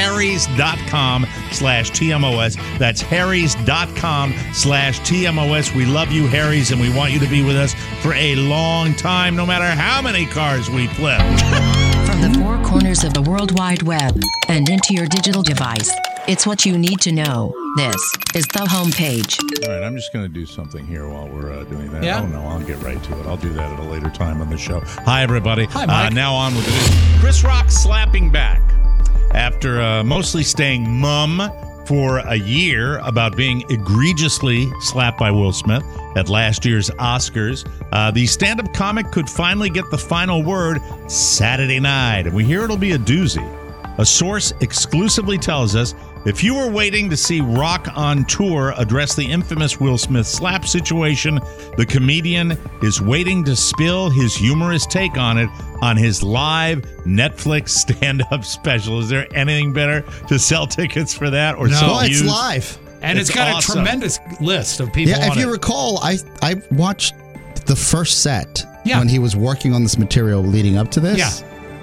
harrys.com slash TMOS. That's harrys.com slash TMOS. We love you, Harry's, and we want you to be with us for a long time, no matter how many cars we flip. From the four corners of the World Wide Web and into your digital device, it's what you need to know. This is the homepage. All right, I'm just going to do something here while we're uh, doing that. Yeah? Oh, no, I'll get right to it. I'll do that at a later time on the show. Hi, everybody. Hi, Mike. Uh, now on with the news. Chris Rock slapping back after uh, mostly staying mum for a year about being egregiously slapped by Will Smith at last year's Oscars. Uh, the stand-up comic could finally get the final word Saturday night, and we hear it'll be a doozy. A source exclusively tells us if you were waiting to see Rock on tour address the infamous Will Smith slap situation, the comedian is waiting to spill his humorous take on it on his live Netflix stand-up special. Is there anything better to sell tickets for that or No. sell well, it's views? live. And It's it's got awesome. a tremendous list of people Yeah, if on you it. recall, I I watched the first set Yeah. when he was working on this material leading up to this. Yeah.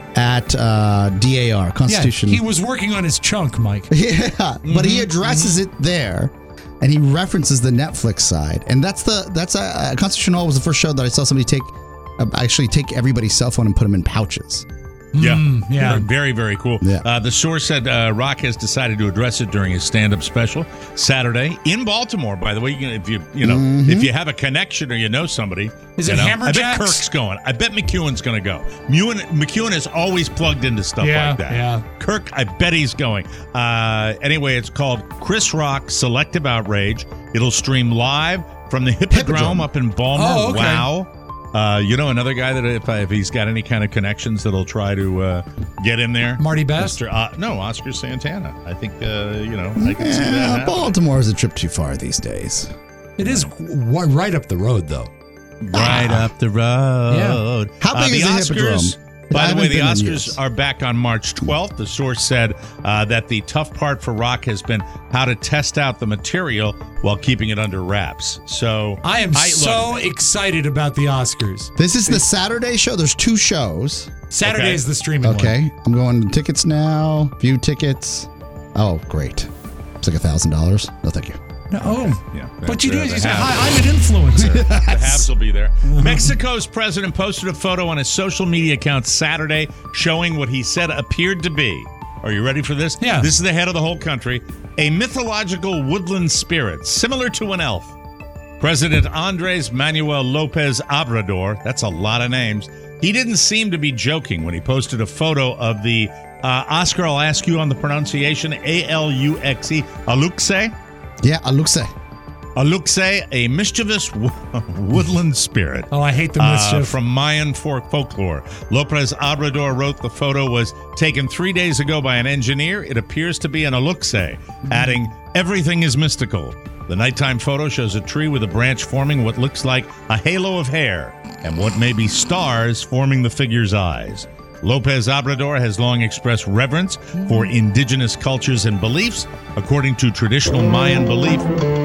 At uh, D A R, yeah, Constitution. he was working on his chunk, Mike. Yeah, but he addresses it there, and he references the Netflix side, and that's the that's uh, Constitution Hall was the first show that I saw somebody take uh, actually take everybody's cell phone and put them in pouches. Yeah, Mm, yeah. very, very cool. Yeah. Uh, the source said uh, Rock has decided to address it during his stand-up special Saturday in Baltimore. By the way, you can, if you you know Mm-hmm. if you have a connection or you know somebody, Is you it know, Hammer I bet Jacks? Kirk's going. I bet McEwen's going to go. McEwen, McEwen is always plugged into stuff Yeah, like that. yeah. Kirk, I bet he's going. Uh, anyway, it's called Chris Rock Selective Outrage. It'll stream live from the Hippodrome, Hippodrome. up in Baltimore. Oh, okay. Wow. Uh, you know, another guy that if, if he's got any kind of connections that'll try to uh, get in there. Marty Best? Mister Uh, no, Oscar Santana. I think, uh, you know, I can see that Yeah, happening. Baltimore is a trip too far these days. It is w- right up the road, though. Right up the road. How big the is the Oscars, Hippodrome? By I the way, haven't the been in Oscars years. are back on March twelfth. The source said uh, that the tough part for Rock has been how to test out the material while keeping it under wraps. So I am look, so excited about the Oscars. This is the Saturday show. There's two shows. Saturday Okay. is the streaming one. Okay, I'm going to tickets now. View tickets. Oh, great. It's like a thousand dollars. No, thank you. No, oh, Yeah, what you do the- is the you say, Habs. "Hi, I'm an influencer." The Habs will be there. Mexico's president posted a photo on his social media account Saturday showing what he said appeared to be. Are you ready for this? Yeah. This is the head of the whole country. A mythological woodland spirit, similar to an elf. President Andres Manuel Lopez Obrador, that's a lot of names, he didn't seem to be joking when he posted a photo of the, uh, Oscar, I'll ask you on the pronunciation, A L U X E, Aluxe? Yeah, Aluxe. Aluxe, a mischievous wo- woodland spirit. Oh, I hate the Uh, mischief. from Mayan folk- folklore. Lopez Obrador wrote the photo was taken three days ago by an engineer. It appears to be an Aluxe, adding, everything is mystical. The nighttime photo shows a tree with a branch forming what looks like a halo of hair and what may be stars forming the figure's eyes. Lopez Obrador has long expressed reverence for indigenous cultures and beliefs. According to traditional Mayan belief,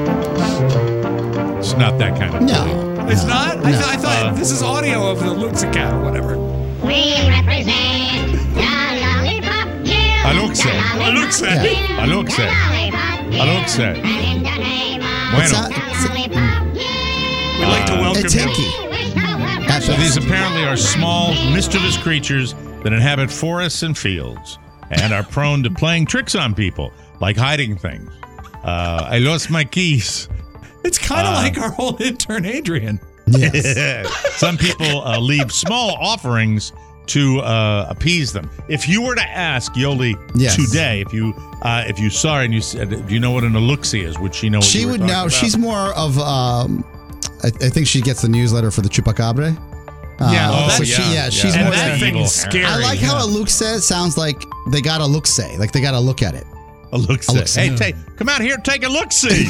it's not that kind of No. belief. It's not? I, th- I thought Uh, this is audio of the Luke's account or whatever. We represent the Lollipop Guild. Aluxe. The Lollipop Aluxe. Guild. Aluxe. The Lollipop Guild. Aluxe. And in the name of Bueno. the Lollipop Guild, We'd like to we welcome It's him. Hinky. wish to welcome That's So it. these apparently are small, mischievous creatures that inhabit forests and fields and are prone to playing tricks on people, like hiding things. Uh, I lost my keys. It's kind of Uh, like our old intern, Adrian. Yes. Some people uh, leave small offerings to uh, appease them. If you were to ask Yoli Yes. today, if you uh, if you saw her and you said, "Do you know what an Aluxe is?" Would she know? What She you were would talking know. about? She's more of. Um, I, I think she gets the newsletter for the Chupacabra. Yeah, Uh, oh, so yeah, she, yeah, yeah. she's And more. that that- thing is evil. scary. I like how yeah. a Luke says. Sounds like they got a look say. Like they got to look at it. Aluxe. Aluxe. Hey, take, come out here, take a look-see.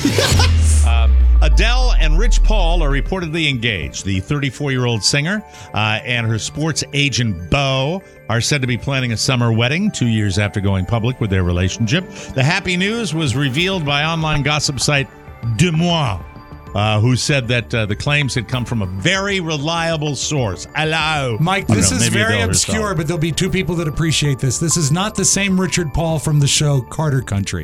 um, Adele and Rich Paul are reportedly engaged. The thirty-four-year-old singer uh, and her sports agent, Bo, are said to be planning a summer wedding two years after going public with their relationship. The happy news was revealed by online gossip site De Moi, uh, who said that uh, the claims had come from a very reliable source. Hello. Mike, I don't this know, is maybe very Adele obscure, herself. but there'll be two people that appreciate this. This is not the same Richard Paul from the show Carter Country.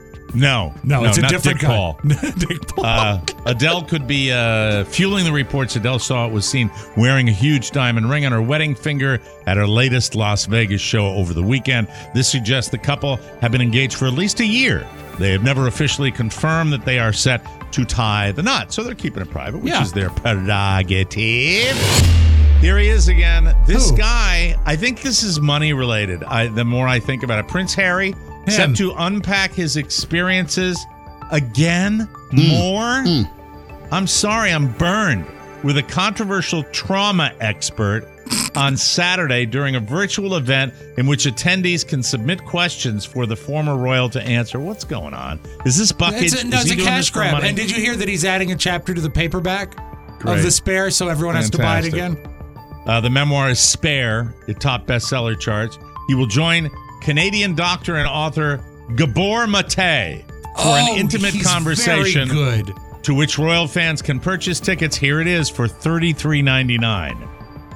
No. No, it's a not different Dick guy. Paul. Dick Paul. Uh, Adele could be uh, fueling the reports. Adele saw it was seen wearing a huge diamond ring on her wedding finger at her latest Las Vegas show over the weekend. This suggests the couple have been engaged for at least a year. They have never officially confirmed that they are set to tie the knot, so they're keeping it private, which Yeah. is their prerogative. Here he is again. This Who? guy, I think this is money related. I, the more I think about it, Prince Harry set Him. to unpack his experiences again more. I'm sorry, I'm burned with a controversial trauma expert on Saturday during a virtual event in which attendees can submit questions for the former royal to answer. What's going on? Is this bucket? It's a, no, is it's he a doing this cash for grab. money? And did you hear that he's adding a chapter to the paperback Great. of The Spare, so everyone has to buy it Fantastic. again? Uh, the memoir is Spare. It topped bestseller charts. He will join Canadian doctor and author Gabor Mate for Oh, an intimate he's conversation very good. to which royal fans can purchase tickets. Here it is for thirty-three ninety-nine.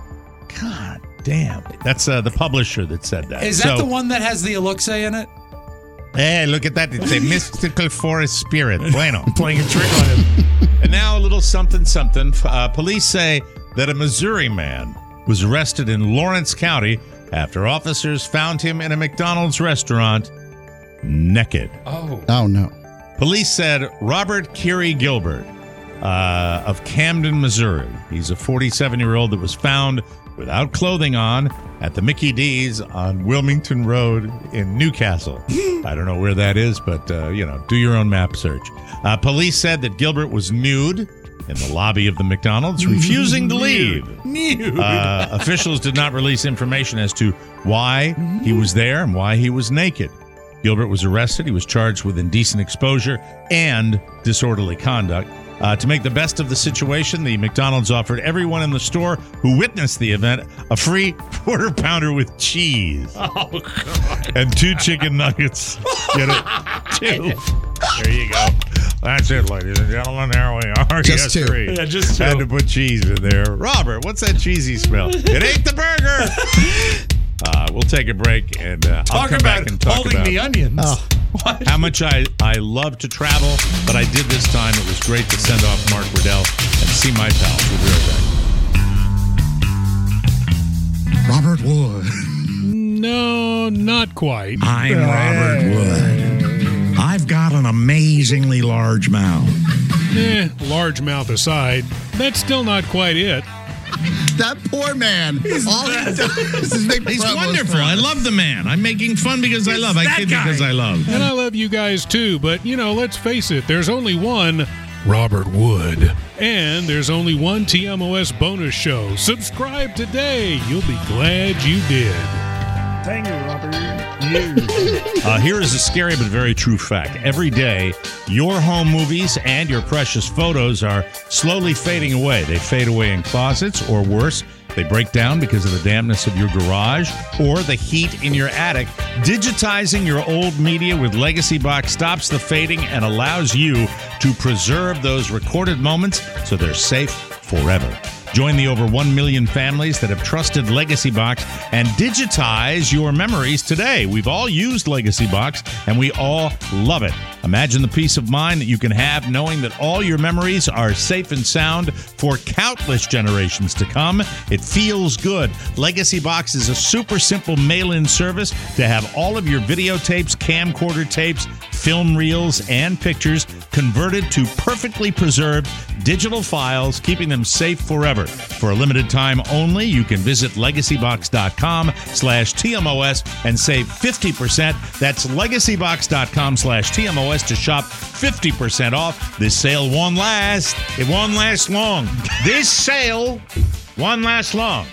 God damn. That's uh, the publisher that said that. Is that So- the one that has the Aluxe in it? Hey, look at that. It's a mystical forest spirit. Bueno. Playing a trick on him. And now a little something something. Uh, police say that a Missouri man was arrested in Lawrence County after officers found him in a McDonald's restaurant naked. Oh. Oh, no. Police said Robert Keary Gilbert uh, of Camden, Missouri. He's a forty-seven-year-old that was found without clothing on at the Mickey D's on Wilmington Road in Newcastle. I don't know where that is, but, uh, you know, do your own map search. Uh, police said that Gilbert was nude in the lobby of the McDonald's, refusing to leave. Nude. Uh, officials did not release information as to why he was there and why he was naked. Gilbert was arrested. He was charged with indecent exposure and disorderly conduct. Uh, to make the best of the situation, the McDonald's offered everyone in the store who witnessed the event a free quarter pounder with cheese. Oh, God. And two chicken nuggets. Get it? Two. There you go. That's it, ladies and gentlemen. There we are. Just Yes, two. three. Yeah, just two. Had to put cheese in there. Robert, what's that cheesy smell? It ain't the burger. Uh, we'll take a break and uh, I'll Talk come about back and talk holding about the onions. Oh. What? how much I, I love to travel, but I did this time. It was great to send off Mark Riddell and see my pals. We'll be right back. Robert Wood. No, not quite. I'm Robert Wood. I've got an amazingly large mouth. Eh, largemouth aside, that's still not quite it. That poor man. All he does is make He's promos wonderful. for I us. love the man. I'm making fun because I love. I that kid guy. because I love. And I love you guys too, but you know, let's face it, there's only one Robert Wood. And there's only one T M O S bonus show. Subscribe today. You'll be glad you did. Thank you, Robert. Uh, here is a scary but very true fact. Every day, your home movies and your precious photos are slowly fading away. They fade away in closets, or worse, they break down because of the dampness of your garage or the heat in your attic. Digitizing your old media with Legacy Box stops the fading and allows you to preserve those recorded moments so they're safe forever. Join the over one million families that have trusted Legacy Box and digitize your memories today. We've all used Legacy Box, and we all love it. Imagine the peace of mind that you can have knowing that all your memories are safe and sound for countless generations to come. It feels good. Legacy Box is a super simple mail-in service to have all of your videotapes, camcorder tapes, film reels, and pictures converted to perfectly preserved digital files, keeping them safe forever. For a limited time only, you can visit legacybox.com slash TMOS and save fifty percent. That's legacybox.com slash TMOS to shop fifty percent off. This sale won't last. It won't last long. This sale won't last long.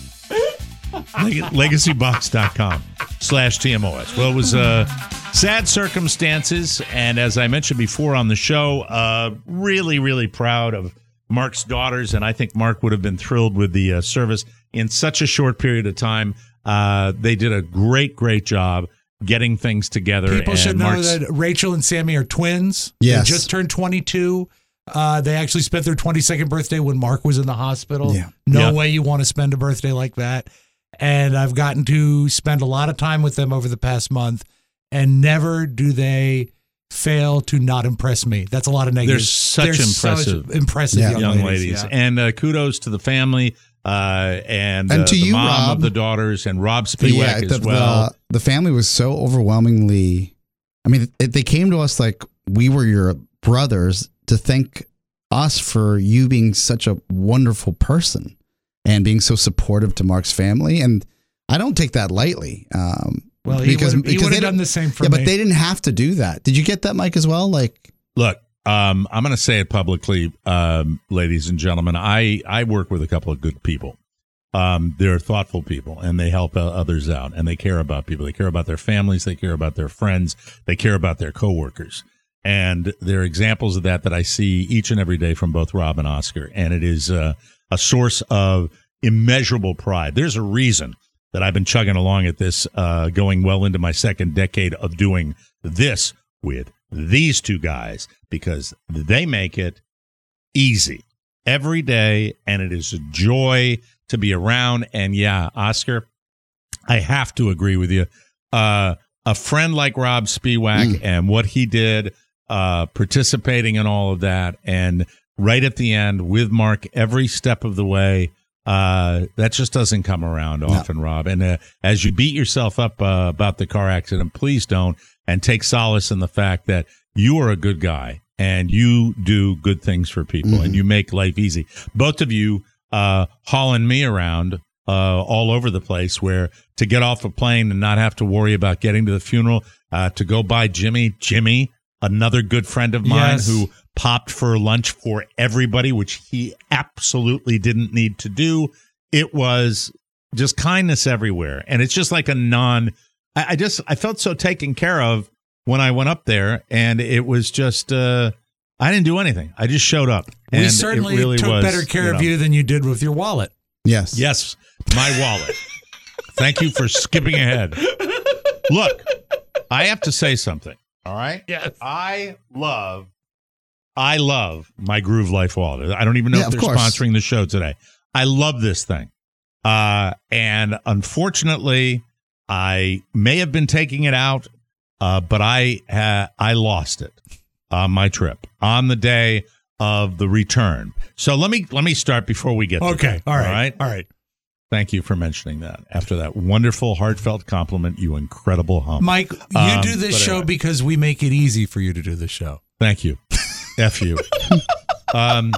Leg- legacybox.com slash TMOS. Well, it was uh, sad circumstances, and as I mentioned before on the show, uh, really, really proud of Mark's daughters, and I think Mark would have been thrilled with the uh, service in such a short period of time. Uh, they did a great, great job getting things together. People and should know Mark's- that Rachel and Sammy are twins. Yes. They just turned twenty-two. Uh, they actually spent their twenty-second birthday when Mark was in the hospital. Yeah. No Yeah. way you want to spend a birthday like that. And I've gotten to spend a lot of time with them over the past month, and never do they fail to not impress me. That's a lot of They're negatives. such They're impressive, such impressive Yeah. young, young ladies. ladies. Yeah. And uh, kudos to the family uh, and, And uh, to the you, mom Rob. of the daughters, and Rob But Spiewak yeah, the, as well. the, the family was so overwhelmingly. I mean, it, they came to us like we were your brothers to thank us for you being such a wonderful person and being so supportive to Mark's family. And I don't take that lightly. Um, Well, he because, would've- he because would've they done don't- the same for yeah, me. but they didn't have to do that. Did you get that, Mike, as well? Like, Look, um, I'm going to say it publicly, um, ladies and gentlemen. I, I work with a couple of good people. Um, they're thoughtful people, and they help uh, others out, and they care about people. They care about their families. They care about their friends. They care about their coworkers. And there are examples of that that I see each and every day from both Rob and Oscar. And it is uh, a source of immeasurable pride. There's a reason that I've been chugging along at this, uh, going well into my second decade of doing this with these two guys, because they make it easy every day, and it is a joy to be around. And yeah, Oscar, I have to agree with you. Uh, a friend like Rob Spiewak Mm. and what he did, uh, participating in all of that, and right at the end with Mark every step of the way. Uh, that just doesn't come around often, no. Rob. And uh, as you beat yourself up uh, about the car accident, please don't, and take solace in the fact that you are a good guy and you do good things for people mm-hmm. and you make life easy. Both of you uh, hauling me around uh, all over the place, where to get off a plane and not have to worry about getting to the funeral, uh, to go by Jimmy, Jimmy, another good friend of mine yes. who popped for lunch for everybody, which he absolutely didn't need to do. It was just kindness everywhere. And it's just like a non, I, I just, I felt so taken care of when I went up there, and it was just, uh, I didn't do anything. I just showed up. We and certainly it really took was, better care you know, of you than you did with your wallet. Yes. Yes. My wallet. Thank you for skipping ahead. Look, I have to say something. All right? Yes. I love, I love my Groove Life wallet. I don't even know yeah, if they're course. sponsoring the show today. I love this thing. Uh, and unfortunately, I may have been taking it out, uh, but I uh, I lost it on my trip on the day of the return. So let me let me start before we get to Okay. that, All right. All right. All right. Thank you for mentioning that. After that wonderful, heartfelt compliment, you incredible hump. Mike, you um, do this show anyway. because we make it easy for you to do the show. Thank you. F you. um,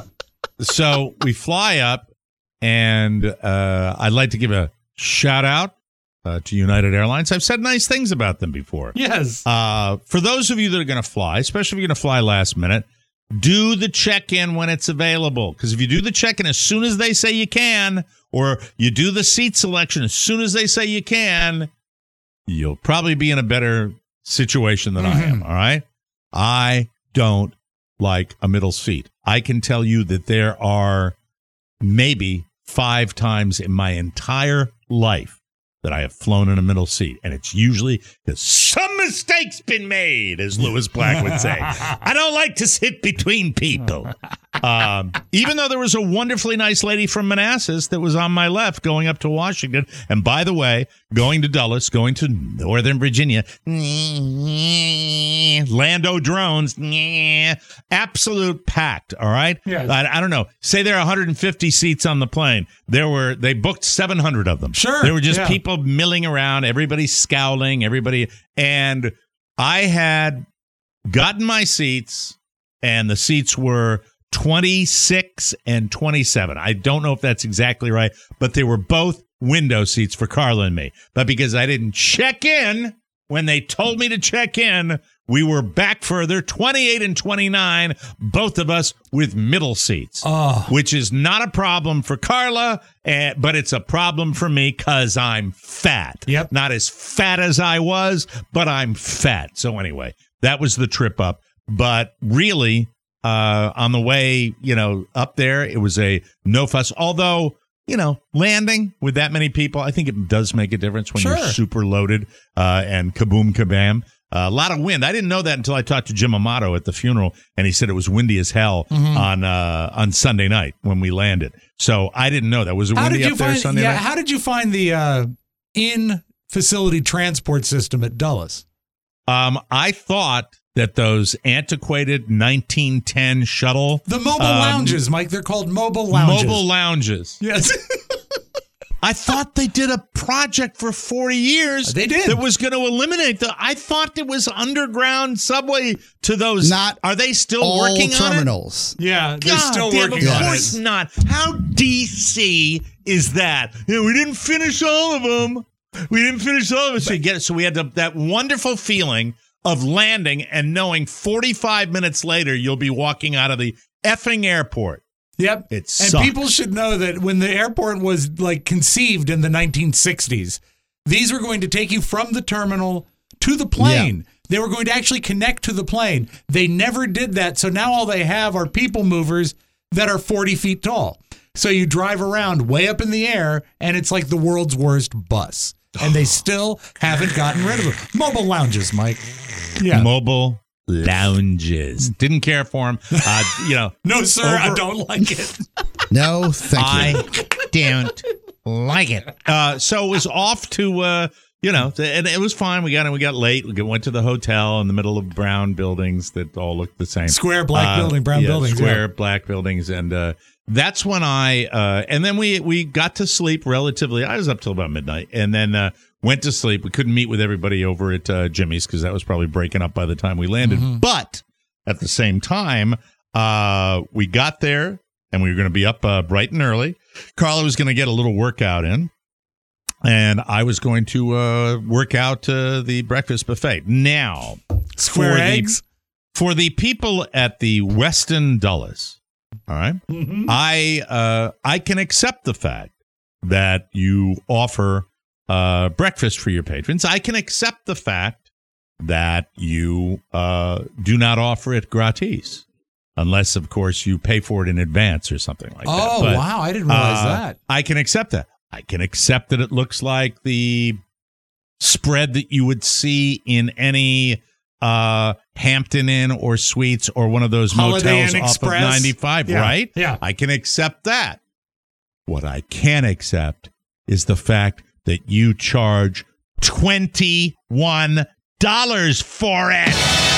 so we fly up, and uh, I'd like to give a shout out uh, to United Airlines. I've said nice things about them before. Yes. Uh, for those of you that are going to fly, especially if you're going to fly last minute, do the check-in when it's available. Because if you do the check-in as soon as they say you can, or you do the seat selection as soon as they say you can, you'll probably be in a better situation than mm-hmm. I am, all right? I don't like a middle seat. I can tell you that there are maybe five times in my entire life that I have flown in a middle seat, and it's usually because some mistake's been made, as Lewis Black would say. I don't like to sit between people. Um, even though there was a wonderfully nice lady from Manassas that was on my left going up to Washington, and by the way, going to Dulles, going to Northern Virginia, Lando drones, absolute packed, all right? Yes. I, I don't know. Say there are one hundred fifty seats on the plane. There were, they booked seven hundred of them. Sure. There were just yeah. people milling around, everybody scowling, everybody, and I had gotten my seats, and the seats were twenty-six and twenty-seven. I don't know if that's exactly right, but they were both window seats for Carla and me. But because I didn't check in when they told me to check in, we were back further, twenty-eight and twenty-nine, both of us with middle seats, oh. which is not a problem for Carla, uh, but it's a problem for me because I'm fat. Yep. Not as fat as I was, but I'm fat. So anyway, that was the trip up. But really, uh, on the way, you know, up there, it was a no fuss. Although, you know, landing with that many people, I think it does make a difference when sure. you're super loaded uh, and kaboom kabam. Uh, a lot of wind. I didn't know that until I talked to Jim Amato at the funeral, and he said it was windy as hell mm-hmm. on uh, on Sunday night when we landed. So I didn't know that. Was it how windy did you up there find, Sunday yeah, night? How did you find the uh, in-facility transport system at Dulles? Um, I thought that those antiquated nineteen ten shuttle. The mobile um, lounges, Mike. They're called mobile lounges. Mobile lounges. Yes. I thought they did a project for forty years. They did. That was going to eliminate the. I thought it was underground subway to those. Not are they still all working terminals. on it? Yeah, they're God still damn, working of on it. Of course not. How D C is that? Yeah, we didn't finish all of them. We didn't finish all of them. So, you get it. So we had the, that wonderful feeling of landing and knowing forty-five minutes later you'll be walking out of the effing airport. Yep. It and sucked. people should know that when the airport was like conceived in the nineteen sixties, these were going to take you from the terminal to the plane. Yeah. They were going to actually connect to the plane. They never did that. So now all they have are people movers that are forty feet tall. So you drive around way up in the air and it's like the world's worst bus. And they still haven't gotten rid of them. Mobile lounges, Mike. Yeah. Mobile lounges. Didn't care for them. Uh, you know. No, sir, over- I don't like it. No, thank you. I don't like it. Uh, so it was off to, uh, you know, and it was fine. We got we got late. We went to the hotel in the middle of brown buildings that all looked the same. Square black Uh, building, brown yeah, buildings. Square yeah. black buildings, and uh, that's when I uh, and then we we got to sleep relatively. I was up till about midnight, and then uh, went to sleep. We couldn't meet with everybody over at uh, Jimmy's because that was probably breaking up by the time we landed. Mm-hmm. But at the same time, uh, we got there, and we were going to be up uh, bright and early. Carla was going to get a little workout in, and I was going to uh, work out uh, the breakfast buffet. Now, Square for eggs? The, for the people at the Westin Dulles, all right, Mm-hmm. I uh, I can accept the fact that you offer uh, breakfast for your patrons. I can accept the fact that you uh, do not offer it gratis. Unless, of course, you pay for it in advance or something like that. Oh, But, wow. I didn't realize uh, that. I can accept that. I can accept that it looks like the spread that you would see in any uh, Hampton Inn or Suites or one of those Holiday motels Inn off Express. of ninety-five, Yeah, right? yeah. I can accept that. What I can accept is the fact that you charge twenty-one dollars for it.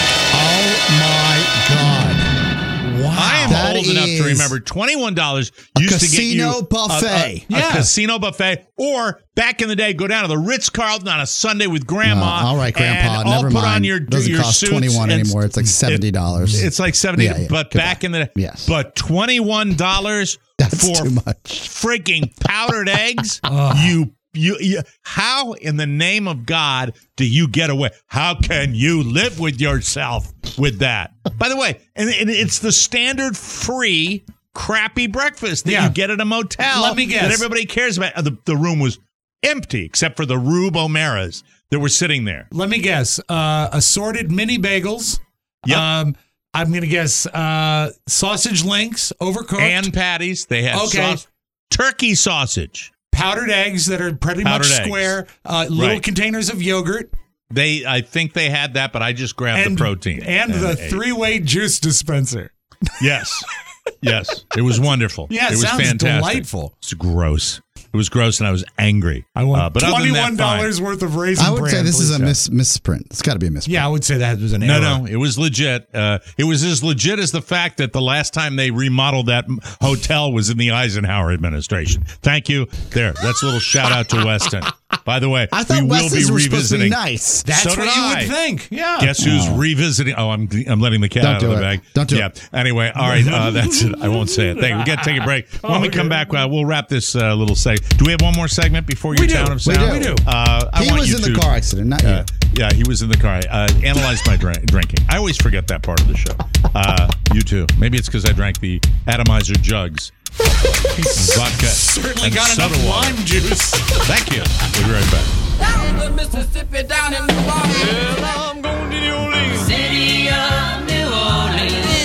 Oh, my God. Wow. I am That old enough to is remember twenty-one dollars used to get you casino a- buffet. A, a Yeah. casino buffet, or back in the day, go down to the Ritz-Carlton on a Sunday with Grandma. No, all right, Grandpa. and Never all put mind. on your, Doesn't your cost suits twenty-one and- anymore. It's like seventy dollars. It's like seventy, Yeah, yeah. but Goodbye. back in the day, Yes. But twenty-one dollars That's for too much. freaking powdered eggs. you. You, you, how in the name of God do you get away? How can you live with yourself with that? By the way, and, and it's the standard free crappy breakfast that Yeah. you get at a motel. Let me guess. That everybody cares about. Uh, The, the room was empty except for the Rube O'Mara's that were sitting there. Let me guess. Uh, assorted mini bagels. Yep. Um, I'm going to guess uh, sausage links, overcooked. And patties. They had Okay. sauce, turkey sausage. Powdered eggs that are pretty Powdered much eggs. square. Uh, little Right. containers of yogurt. They, I think they had that, but I just grabbed And, the protein and the ate. three-way juice dispenser. Yes. Yes. It was wonderful. Yeah, it it was sounds fantastic. delightful. It's gross. It was gross, and I was angry. I want Uh, but other than that, twenty-one dollars fine. worth of raisin I would say bran, this is a please, mis- misprint. It's got to be a misprint. Yeah, I would say that was an No, error. no, it was legit. Uh, it was as legit as the fact that the last time they remodeled that m- hotel was in the Eisenhower administration. Thank you. There, that's a little shout out to Weston. By the way, I thought we will Westons be were supposed to be revisiting. nice. That's So what did you I. would think. Yeah. Guess who's revisiting? Oh, I'm I'm letting the cat Don't out do of the it. bag. Don't do yeah. it. Anyway, all right, uh, that's it. I won't say it. Thank you. We got to take a break. When we come back, uh, we'll wrap this uh, little segment. Do we have one more segment before your We do. town of We sound? do. Uh, I He want was you in to, the car accident, not uh, you. Yeah, he was in the car. Uh, analyze my drink, drinking. I always forget that part of the show. Uh, you too. Maybe it's because I drank the atomizer jugs. Vodka Certainly and got soda enough water. lime juice. Thank you. We'll be right back. Down the Mississippi, down in New Orleans. Well, I'm going to New Orleans. City of New Orleans.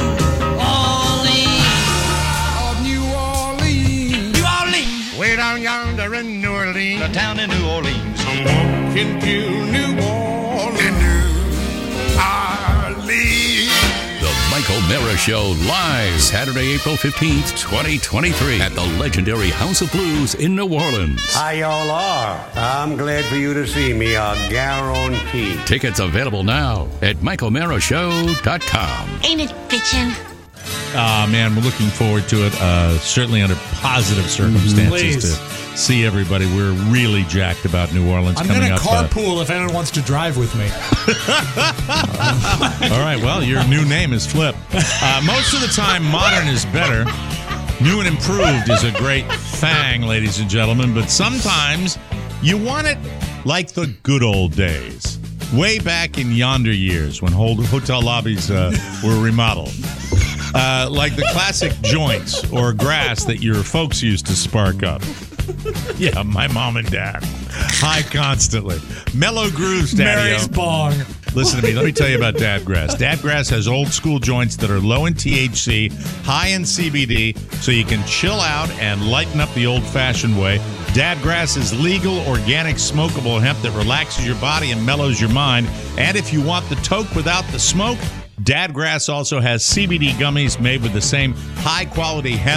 Orleans. Of New Orleans. New Orleans. Way down yonder in New Orleans, the town in New Orleans. I'm walking to New Orleans. New Orleans. The Michael Mara Show live Saturday, April fifteenth, twenty twenty-three at the legendary House of Blues in New Orleans. Hi, y'all are. I'm glad for you to see me, I guarantee. Tickets available now at michael mara show dot com. Ain't it bitchin'? Ah, man, we're looking forward to it. Uh, certainly under positive circumstances Please. to see everybody. We're really jacked about New Orleans I'm coming going to up. uh, carpool if anyone wants to drive with me. all right, well, your new name is Flip. Uh, most of the time, modern is better. New and improved is a great thing, ladies and gentlemen, but sometimes you want it like the good old days. Way back in yonder years when whole hotel lobbies uh, were remodeled. Uh, like the classic joints or grass that your folks used to spark up. Yeah, my mom and dad. High constantly. Mellow grooves, Daddy-o. Mary's bong. Listen to me. Let me tell you about Dadgrass. Dadgrass has old school joints that are low in T H C, high in C B D, so you can chill out and lighten up the old-fashioned way. Dadgrass is legal, organic, smokable hemp that relaxes your body and mellows your mind. And if you want the toke without the smoke, Dadgrass also has C B D gummies made with the same high-quality hemp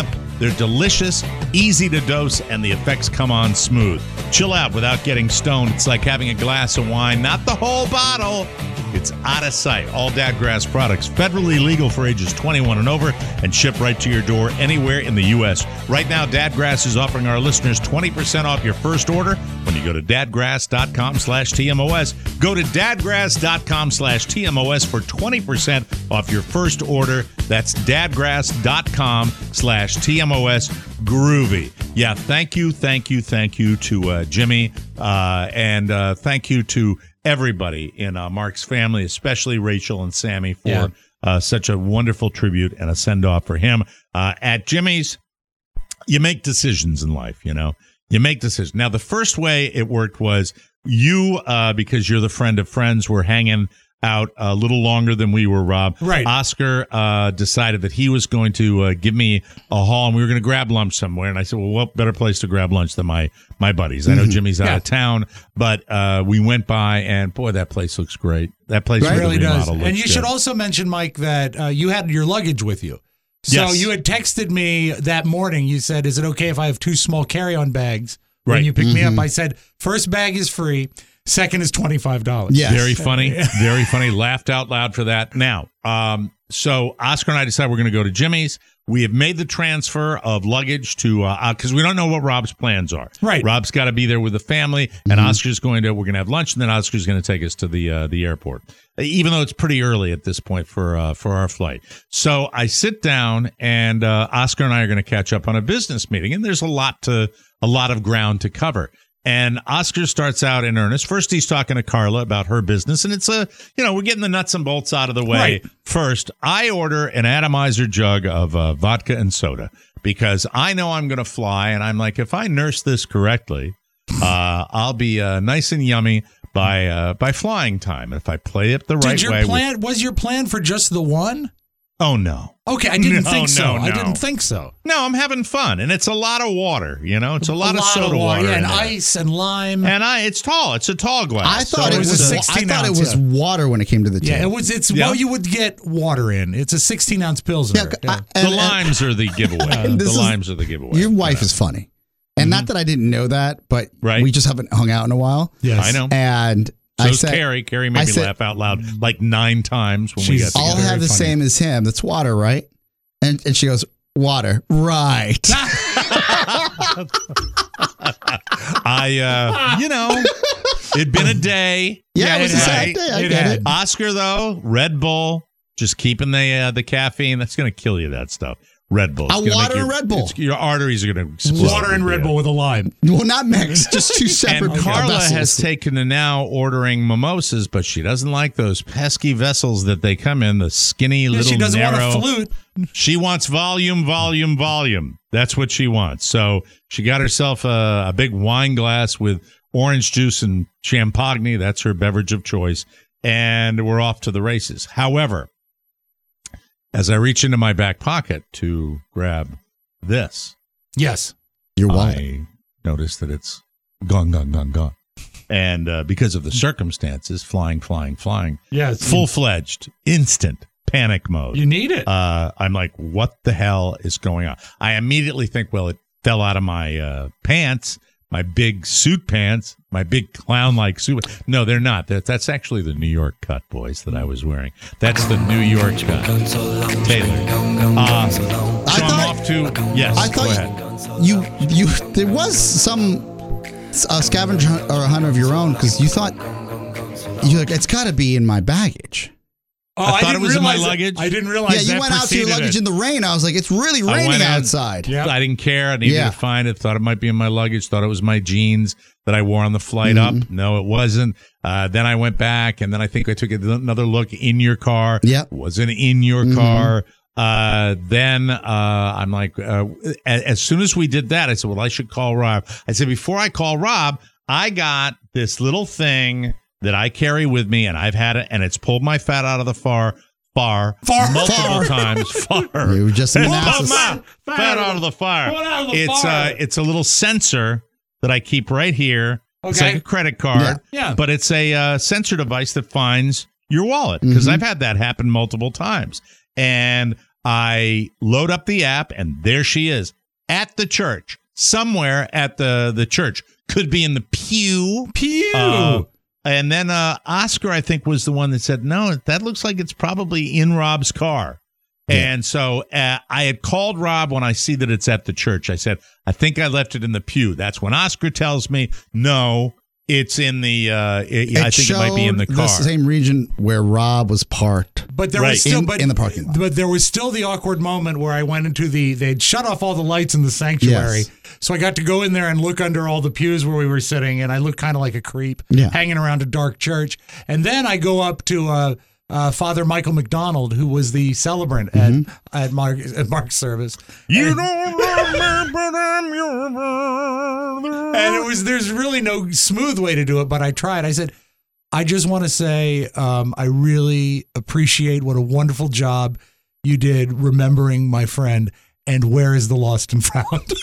They're delicious, easy to dose, and the effects come on smooth. Chill out without getting stoned. It's like having a glass of wine, not the whole bottle. It's out of sight. All Dadgrass products, federally legal for ages twenty-one and over, and ship right to your door anywhere in the U S. Right now, Dadgrass is offering our listeners twenty percent off your first order when you go to dadgrass.com slash TMOS. Go to dadgrass.com slash TMOS for twenty percent off your first order. That's dadgrass.com slash TMOS. Groovy. Yeah, thank you, thank you, thank you to uh, Jimmy, uh, and uh, thank you to everybody in uh, Mark's family, especially Rachel and Sammy, for Yeah. uh, such a wonderful tribute and a send-off for him. Uh, at Jimmy's, you make decisions in life, you know. You make decisions. Now, the first way it worked was you, uh, because you're the friend of friends, were hanging out a little longer than we were, Rob. Right. Oscar uh, decided that he was going to uh, give me a haul, and we were going to grab lunch somewhere. And I said, well, what better place to grab lunch than my my buddies? I know Jimmy's out Yeah. of town, but uh, we went by, and boy, that place looks great. That place It with the really does. remodel looks And you should good. also mention, Mike, that uh, you had your luggage with you. So Yes. you had texted me that morning. You said, is it okay if I have two small carry-on bags when Right. you pick me up? Mhm. I said, first bag is free. Second is twenty-five dollars. Yes. Very funny. Very funny. Laughed out loud for that. Now, um, so Oscar and I decided we're going to go to Jimmy's. We have made the transfer of luggage to, uh, because we don't know what Rob's plans are. Right. Rob's got to be there with the family, and Oscar's going to, we're going to have lunch, and then Oscar's going to take us to the uh, the airport, even though it's pretty early at this point for uh, for our flight. So I sit down, and uh, Oscar and I are going to catch up on a business meeting, and there's a lot to, a lot of ground to cover. And Oscar starts out in earnest. First, he's talking to Carla about her business, and it's a, you know, we're getting the nuts and bolts out of the way. Right. First, I order an atomizer jug of uh, vodka and soda because I know I'm going to fly, and I'm like, if I nurse this correctly, uh, I'll be uh, nice and yummy by uh, by flying time. And if I play it the right Did your way, plan, was your plan for just the one? oh no. Okay, I didn't No, think so. no, I no. didn't think so. No, I'm having fun, and it's a lot of water. You know, it's a lot, a of lot soda of water, water yeah, and in there. ice and lime. And I, it's tall. It's a tall glass. I thought So it was. was a I sixteen thought it ounce, was yeah. water when it came to the Yeah, table. it was. It's Yeah. what you would get water in. It's a sixteen ounce pilsner. Yeah, Yeah. I- the and- and- limes are the giveaway. And the this is- limes are the giveaway. Your wife Yeah. is funny, and not that I didn't know that, but Right. we just haven't hung out in a while. Yes. I know. And I So's said, Carrie. Carrie made I me said- laugh out loud like nine times when we She's- got I'll together. have the funny. same as him. That's water, right? And and she goes, water, right? I, uh, you know, it'd been a day. Yeah, it was a sad right? day. I It get had- it. Oscar though, Red Bull, just keeping the uh, the caffeine. That's going to kill you. That stuff. Red Bull. It's A gonna make water your, and Red Bull. it's- Your arteries are going to explode. Water and with Red it. Bull with a lime. Well, not mixed, just two separate And Carla vessels. has taken to now ordering mimosas, but she doesn't like those pesky vessels that they come in, the skinny Yeah, little she doesn't narrow. want a flute. She wants volume, volume, volume. That's what she wants. So she got herself a, a big wine glass with orange juice and champagne. That's her beverage of choice. And we're off to the races. However, as I reach into my back pocket to grab this, Yes. Your wallet. I notice that it's gone, gone, gone, gone. And uh, because of the circumstances, flying, flying, flying, Yes. full-fledged, instant panic mode. You need it. Uh, I'm like, what the hell is going on? I immediately think, well, it fell out of my uh, pants, my big suit pants, my big clown-like suit. No, they're not. That, that's actually the New York cut, boys, that I was wearing. That's the New York cut. Taylor. Uh, so I I'm thought- off to, yes, I go thought ahead. you, you, there was some uh, scavenger hunt or a hunt of your own because you thought you're like it's got to be in my baggage. Oh, I thought didn't it was in my realize that- luggage. I didn't realize Yeah, you that went out to your preceded luggage it. in the rain. I was like, it's really I raining went out- outside. Yeah. I didn't care. I needed Yeah. to find it. Thought it might be in my luggage. Thought it was my jeans that I wore on the flight up. No, it wasn't. Uh, then I went back, and then I think I took another look in your car. Yep. Wasn't in your Mhm. car. Uh, then uh, I'm like, uh, as, as soon as we did that, I said, well, I should call Rob. I said, before I call Rob, I got this little thing that I carry with me, and I've had it, and it's pulled my fat out of the far. Far, Far. multiple Far. times, far. You were just in It's Manassas. pulled my fat out of the fire. Pull it out of the It's fire. uh, it's a little sensor that I keep right here. It's Okay. like a credit card, Yeah. Yeah. but it's a uh, sensor device that finds your wallet because Mhm. I've had that happen multiple times. And I load up the app, and there she is. at the church, somewhere at the, the church. Could be in the pew. Pew. Uh, and then uh, Oscar, I think, was the one that said, no, that looks like it's probably in Rob's car. Yeah. And so uh, I had called Rob when I see that it's at the church. I said, I think I left it in the pew. That's when Oscar tells me, no, it's in the, uh, it, I think it might be in the car. The same region where Rob was parked. But there right. was still in, but, in the parking lot. But there was still the awkward moment where I went into the, they'd shut off all the lights in the sanctuary. Yes. So I got to go in there and look under all the pews where we were sitting, and I looked kind of like a creep Yeah. hanging around a dark church. And then I go up to uh, uh, Father Michael McDonald, who was the celebrant Mm-hmm. at, at, Mark, at Mark's service. You and, don't love me, but I'm your brother. And it was, there's really no smooth way to do it, but I tried. I said, I just want to say um, I really appreciate what a wonderful job you did remembering my friend, and where is the lost and found?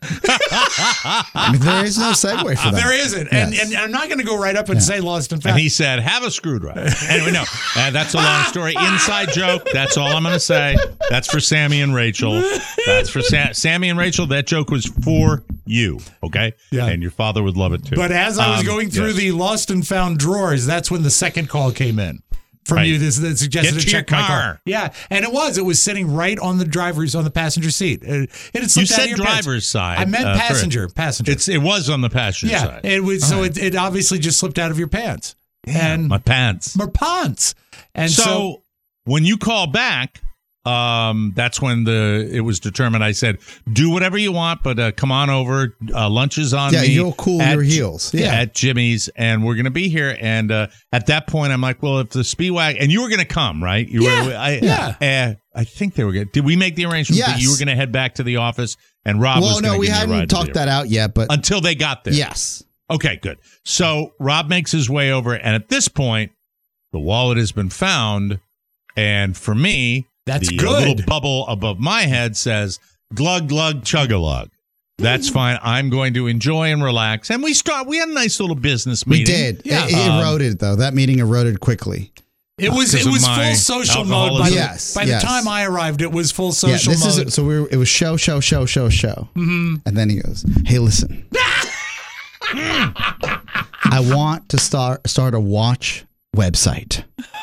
I mean, there is no segue for that. There isn't. And, Yes. and I'm not going to go right up and Yeah. say lost and found. And he said, have a screwdriver. Anyway, no, uh, that's a long story. Inside joke. That's all I'm going to say. That's for Sammy and Rachel. That's for Sa- Sammy and Rachel. That joke was for you. Okay? Yeah. And your father would love it too. But as I was Um, going through yes. the lost and found drawers, that's when the second call came in from Right. you. This that suggested Get to to check your my car. car. Yeah, and it was. It was sitting right on the driver's on the passenger seat. It, it had slipped You out of said your pants. driver's side. I meant uh, for- passenger. Passenger. It's It was on the passenger yeah. side. It was. So it, it obviously just slipped out of your pants. and my pants. My pants. And so, so when you call back, um, that's when the it was determined. I said, do whatever you want, but uh, come on over. Uh, lunch is on Yeah, me. you'll cool at your J- heels. Yeah, Yeah. at Jimmy's, and we're going to be here. And uh, at that point, I'm like, well, if the Speedwag, and you were going to come, right? You Yeah, were, I, yeah. Uh, I think they were going. Did we make the arrangement that Yes. you were going to head back to the office, and Rob was Well, going no, to we give me a hadn't ride to talked the that out yet, but until they got there. yes. Okay, good. So Rob makes his way over, and at this point, the wallet has been found, and for me, That's the uh, good. little bubble above my head says "glug glug chug-a-lug." That's fine. I'm going to enjoy and relax. And we start. We had a nice little business We meeting. did. Yeah. It, it Um, eroded, though. That meeting eroded quickly. it was because it of was my full social mode. By, alcoholism. the, Yes, by yes. the time I arrived, it was full Yeah, social this mode. is so we were, it was show, show, show, show, show, mm-hmm. And then he goes, "Hey, listen, I want to start start a watch website."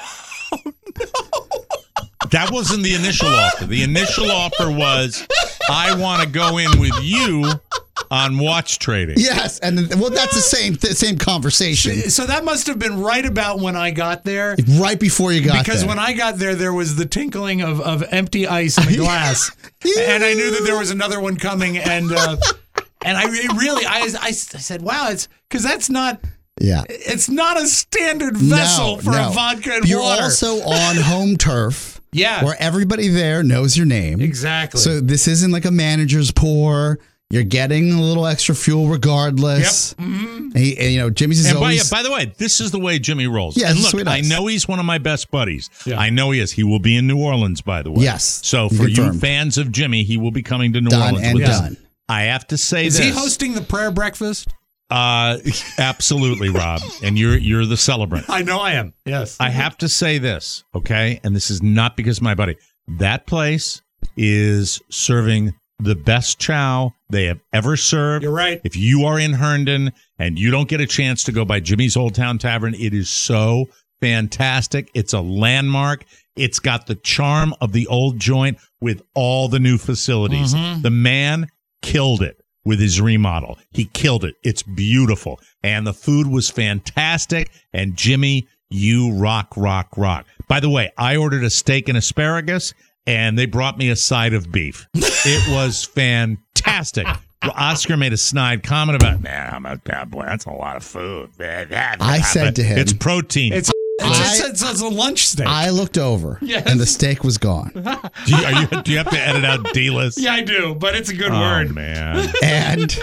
That wasn't the initial offer. The initial offer was, I want to go in with you on watch trading. Yes, and then- well, that's the same th- same conversation. So that must have been right about when I got there. Right before you got Because there. when I got there, there was the tinkling of, of empty ice in the glass, and I knew that there was another one coming. And uh, and I re- really, I, I, I said, "Wow, it's because that's not, yeah, it's not a standard vessel No, for no. a vodka and You're water." also on home turf. Yeah. Where everybody there knows your name. Exactly. So this isn't like a manager's pour. You're getting a little extra fuel regardless. Yep. Mm-hmm. He, and, you know, Jimmy's is And by, always. by the way, this is the way Jimmy rolls. Yeah, and this is look, what he I does. know he's one of my best buddies. Yeah. I know he is. He will be in New Orleans, by the way. Yes, So for you confirmed. fans of Jimmy, he will be coming to New Done Orleans and with us. done. I have to say Is this. he hosting the prayer breakfast? Uh, absolutely, Rob. And you're you're the celebrant. I know I am. Yes. I have to say this, okay? And this is not because of my buddy. That place is serving the best chow they have ever served. You're right. If you are in Herndon and you don't get a chance to go by Jimmy's Old Town Tavern, it is so fantastic. It's a landmark. It's got the charm of the old joint with all the new facilities. Mm-hmm. The man killed it with his remodel. He killed it. It's beautiful. And the food was fantastic. And Jimmy, you rock, rock, rock. By the way, I ordered a steak and asparagus, and they brought me a side of beef. It was fantastic. Oscar made a snide comment about, man, I'm a bad boy. That's a lot of food. I said to him, it's protein. It's, it's, just, it's, it's a lunch steak. I looked over, Yes. and the steak was gone. do, you, are you, do you have to edit out D-list? yeah, I do, but it's a good Oh, word. man. And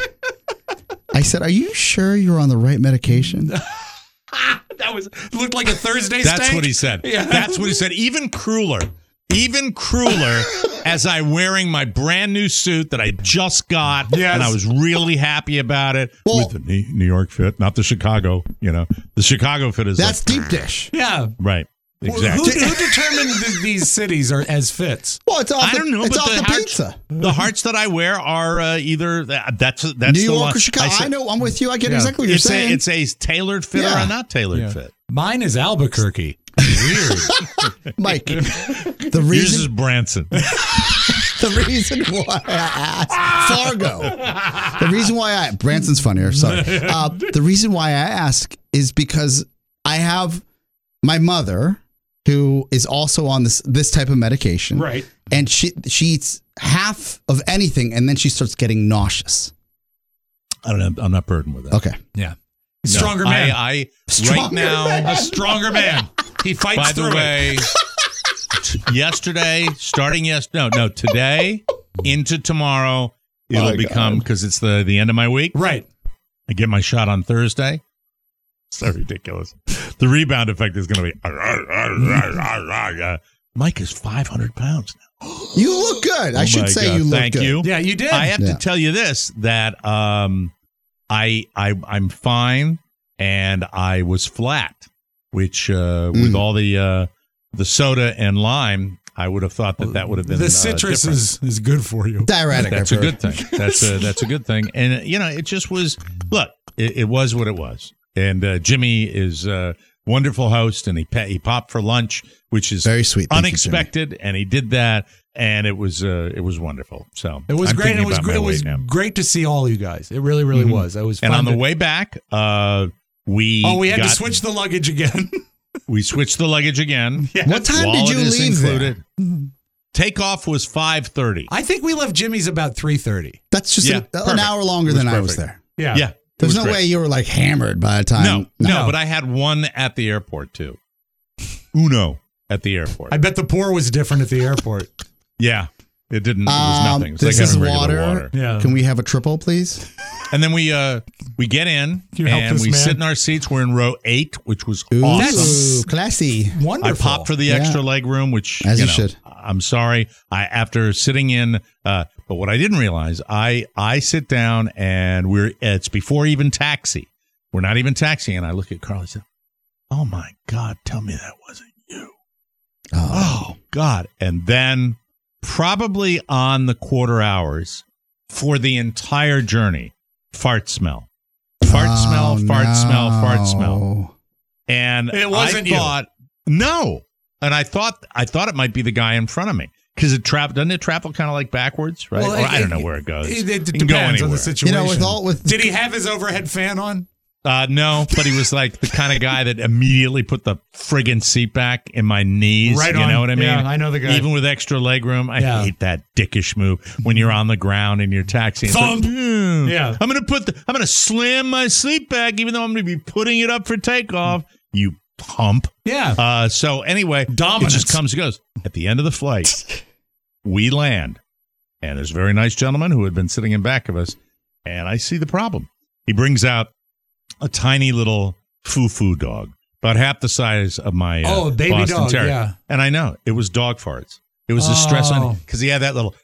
I said, "Are you sure you're on the right medication?" That was looked like a Thursday That's steak. what he said. Yeah. That's what he said. Even crueler. Even crueler as I'm wearing my brand new suit that I just got. Yes. And I was really happy about it. Well- with the New New York fit, not the Chicago, you know. The Chicago fit is That's like, deep dish. Yeah. right. Exactly. Who, who determined th- these cities are as fits? Well, it's off I the, don't know, it's but off the, the hearts, pizza. the hearts that I wear are uh, either that's that's New the York one. or Chicago. I, said- know. I'm with you. I get Yeah. exactly what you're it's saying. a it's a tailored fit Yeah. or a not tailored Yeah. fit. Mine is Albuquerque. Weird. Mike, the Yours is reason Branson. the reason why I asked Fargo. The reason why I Branson's funnier. Sorry. Uh, the reason why I ask is because I have my mother, who is also on this this type of medication, Right. and she she eats half of anything, and then she starts getting nauseous. I don't know. I'm not burdened with that. Okay. Yeah. No, Stronger man. I, I right Stronger now. man. a stronger man. He fights By through the way, t- yesterday, starting yes, no, no, today into tomorrow, it'll My become God. because it's the the end of my week. it. Right. I get my shot on Thursday. So ridiculous. The rebound effect is going to be. Uh, Mike is five hundred pounds now. You look good. I Oh should my say God. you look Thank good. you. Yeah, you did. I have Yeah. to tell you this that um, I I I'm fine, and I was flat, which uh, with Mm. all the uh, the soda and lime, I would have thought that that would have been the uh, citrus different. is, is good for you. Diuretic. That's I've a heard. good thing. That's a that's a good thing. And uh, you know, it just was. Look, it, it was what it was. And uh, Jimmy is a wonderful host, and he pa- he popped for lunch, which is Very sweet. Thank you, unexpected, and he did that, and it was uh, it was wonderful. So It was I'm great. thinking It was about my great. It was weight now. great to see all you guys. It really, really Mhm. was. It was. And fun on the to- way back, uh, we oh, we had to got- switch the luggage again. We switched the luggage again. Yeah. What time did Wallet you is leave there? included. Takeoff was five thirty. I think we left Jimmy's about three thirty. That's just Yeah, a- an perfect. hour longer It was than I was perfect. there. Yeah. Yeah, There's no way you were like hammered by the time. No, no, but I had one at the airport too. Uno at the airport. I bet the pour was different at the airport. Yeah, it didn't. It was Um, nothing. It's this like is having regular water. water. Yeah. Can we have a triple, please? And then we uh we get in You help and this we man? sit in our seats. We're in row eight, which was Ooh, awesome. classy. Wonderful. I popped for the Yeah. extra leg room, which As you you know, should. I'm sorry. I after sitting in, uh, but what I didn't realize, I I sit down and we're it's before even taxi. We're not even taxiing, and I look at Carl. I said, "Oh my God, tell me that wasn't you." Oh God! And then probably on the quarter hours for the entire journey, fart smell, fart Oh, smell, fart no. smell, fart smell. And It wasn't I you. thought, no. And I thought I thought it might be the guy in front of me because it travel doesn't it travel kind of like backwards, right? Well, or it- I don't know it- where it goes. It, it It can go depends on anywhere. the situation. You know, with all with Did he have his overhead fan on? Uh, no, but he was like the kind of guy that immediately put the friggin' seat back in my knees. Right you on. know what I mean? Yeah, I know the guy. Even with extra leg room, I Yeah. hate that dickish move when you're on the ground and you're taxiing. It's like, Thump. "Hmm, Yeah. I'm gonna put the, I'm gonna slam my seat back, even though I'm gonna be putting it up for takeoff. You pump. Yeah. Uh, so anyway, Dominance. it just comes and goes. At the end of the flight, we land, and there's a very nice gentleman who had been sitting in back of us, and I see the problem. He brings out a tiny little foo-foo dog, about half the size of my uh, Oh, a baby Boston dog, Terrier. yeah. And I know it was dog farts. It was a stress on Oh. him because he had that little.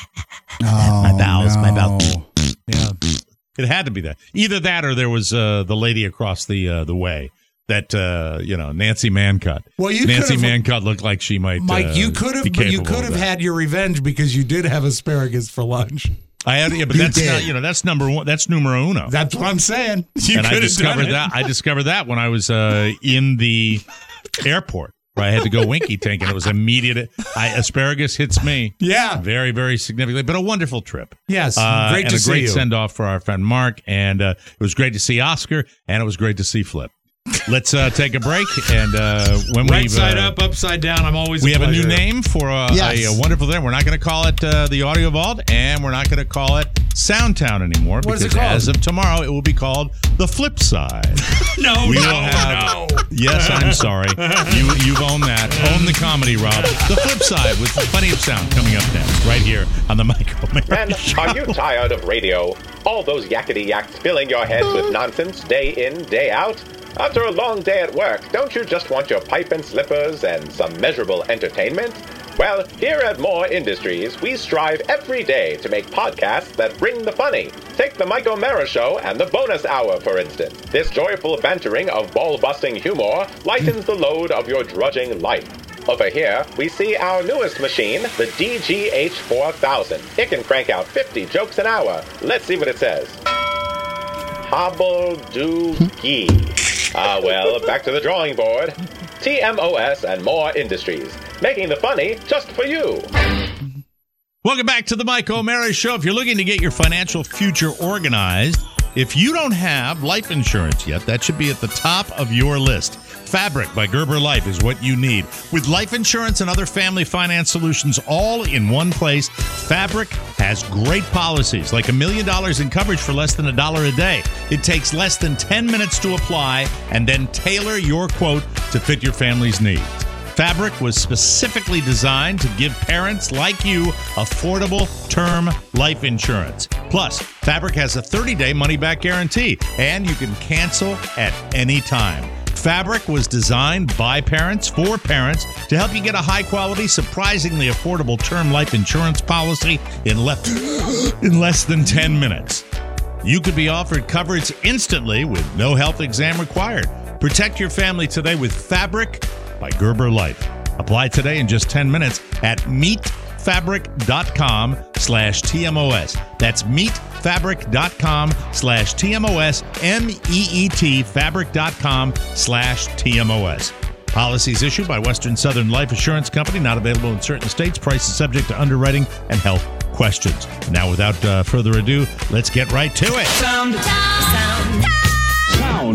oh, My bowels, my no. bowels. Yeah. It had to be that. Either that or there was uh, the lady across the uh, the way that uh, you know Nancy Mancutt. Well, you Nancy could've- Mancutt looked like she might. Mike, uh, you could have, be but you capable could of have that. had your revenge because you did have asparagus for lunch. I had, yeah, but You that's did. not. You know, that's number one. That's numero uno. That's what I'm saying. You and I could have done discovered it. that. I discovered that when I was uh, in the airport. Where I had to go winky tank, and it was immediate. I, asparagus hits me. Yeah. Very, very significantly, but a wonderful trip. Yes, Uh, great and to a see great you. send off for our friend Mark, and uh, it was great to see Oscar, and it was great to see Flip. Let's uh, take a break, and uh, when Right we side up, upside down. I'm always. we a have a new pleasure. name for a, Yes. a, a wonderful thing. We're not going to call it uh, the Audio Vault, and we're not going to call it Soundtown anymore. What is because it called? as of tomorrow, it will be called The Flip Side. No, We no, will have- no. Yes, I'm sorry. You, you've owned that. Own the comedy, Rob. The Flip Side with plenty of sound coming up next, right here on the Michael Mayer Man, Show. are you tired of radio? All those yakety yaks filling your heads with nonsense day in, day out? After a long day at work, don't you just want your pipe and slippers and some measurable entertainment? Well, here at More Industries, we strive every day to make podcasts that bring the funny. Take the Mike O'Mara Show and the Bonus Hour, for instance. This joyful bantering of ball-busting humor lightens the load of your drudging life. Over here, we see our newest machine, the D G H four thousand. It can crank out fifty jokes an hour. Let's see what it says. Hobble-do-gee. Ah, well, back to the drawing board. T M O S and More Industries, making the funny just for you. Welcome back to the Mike O'Mara Show. If you're looking to get your financial future organized, if you don't have life insurance yet, that should be at the top of your list. Fabric by Gerber Life is what you need. With life insurance and other family finance solutions all in one place, Fabric has great policies, like a million dollars in coverage for less than a dollar a day. It takes less than ten minutes to apply and then tailor your quote to fit your family's needs. Fabric was specifically designed to give parents like you affordable term life insurance. Plus, Fabric has a thirty-day money-back guarantee, and you can cancel at any time. Fabric was designed by parents for parents to help you get a high-quality, surprisingly affordable term life insurance policy in, le- in less than ten minutes. You could be offered coverage instantly with no health exam required. Protect your family today with Fabric by Gerber Life. Apply today in just ten minutes at meetfabric.com slash TMOS. That's meetfabric.com slash TMOS, M-E-E-T, fabric.com slash TMOS. Policies issued by Western Southern Life Assurance Company, not available in certain states. Price is subject to underwriting and health questions. Now, without uh, further ado, let's get right to it. Sound. Sound. Sound.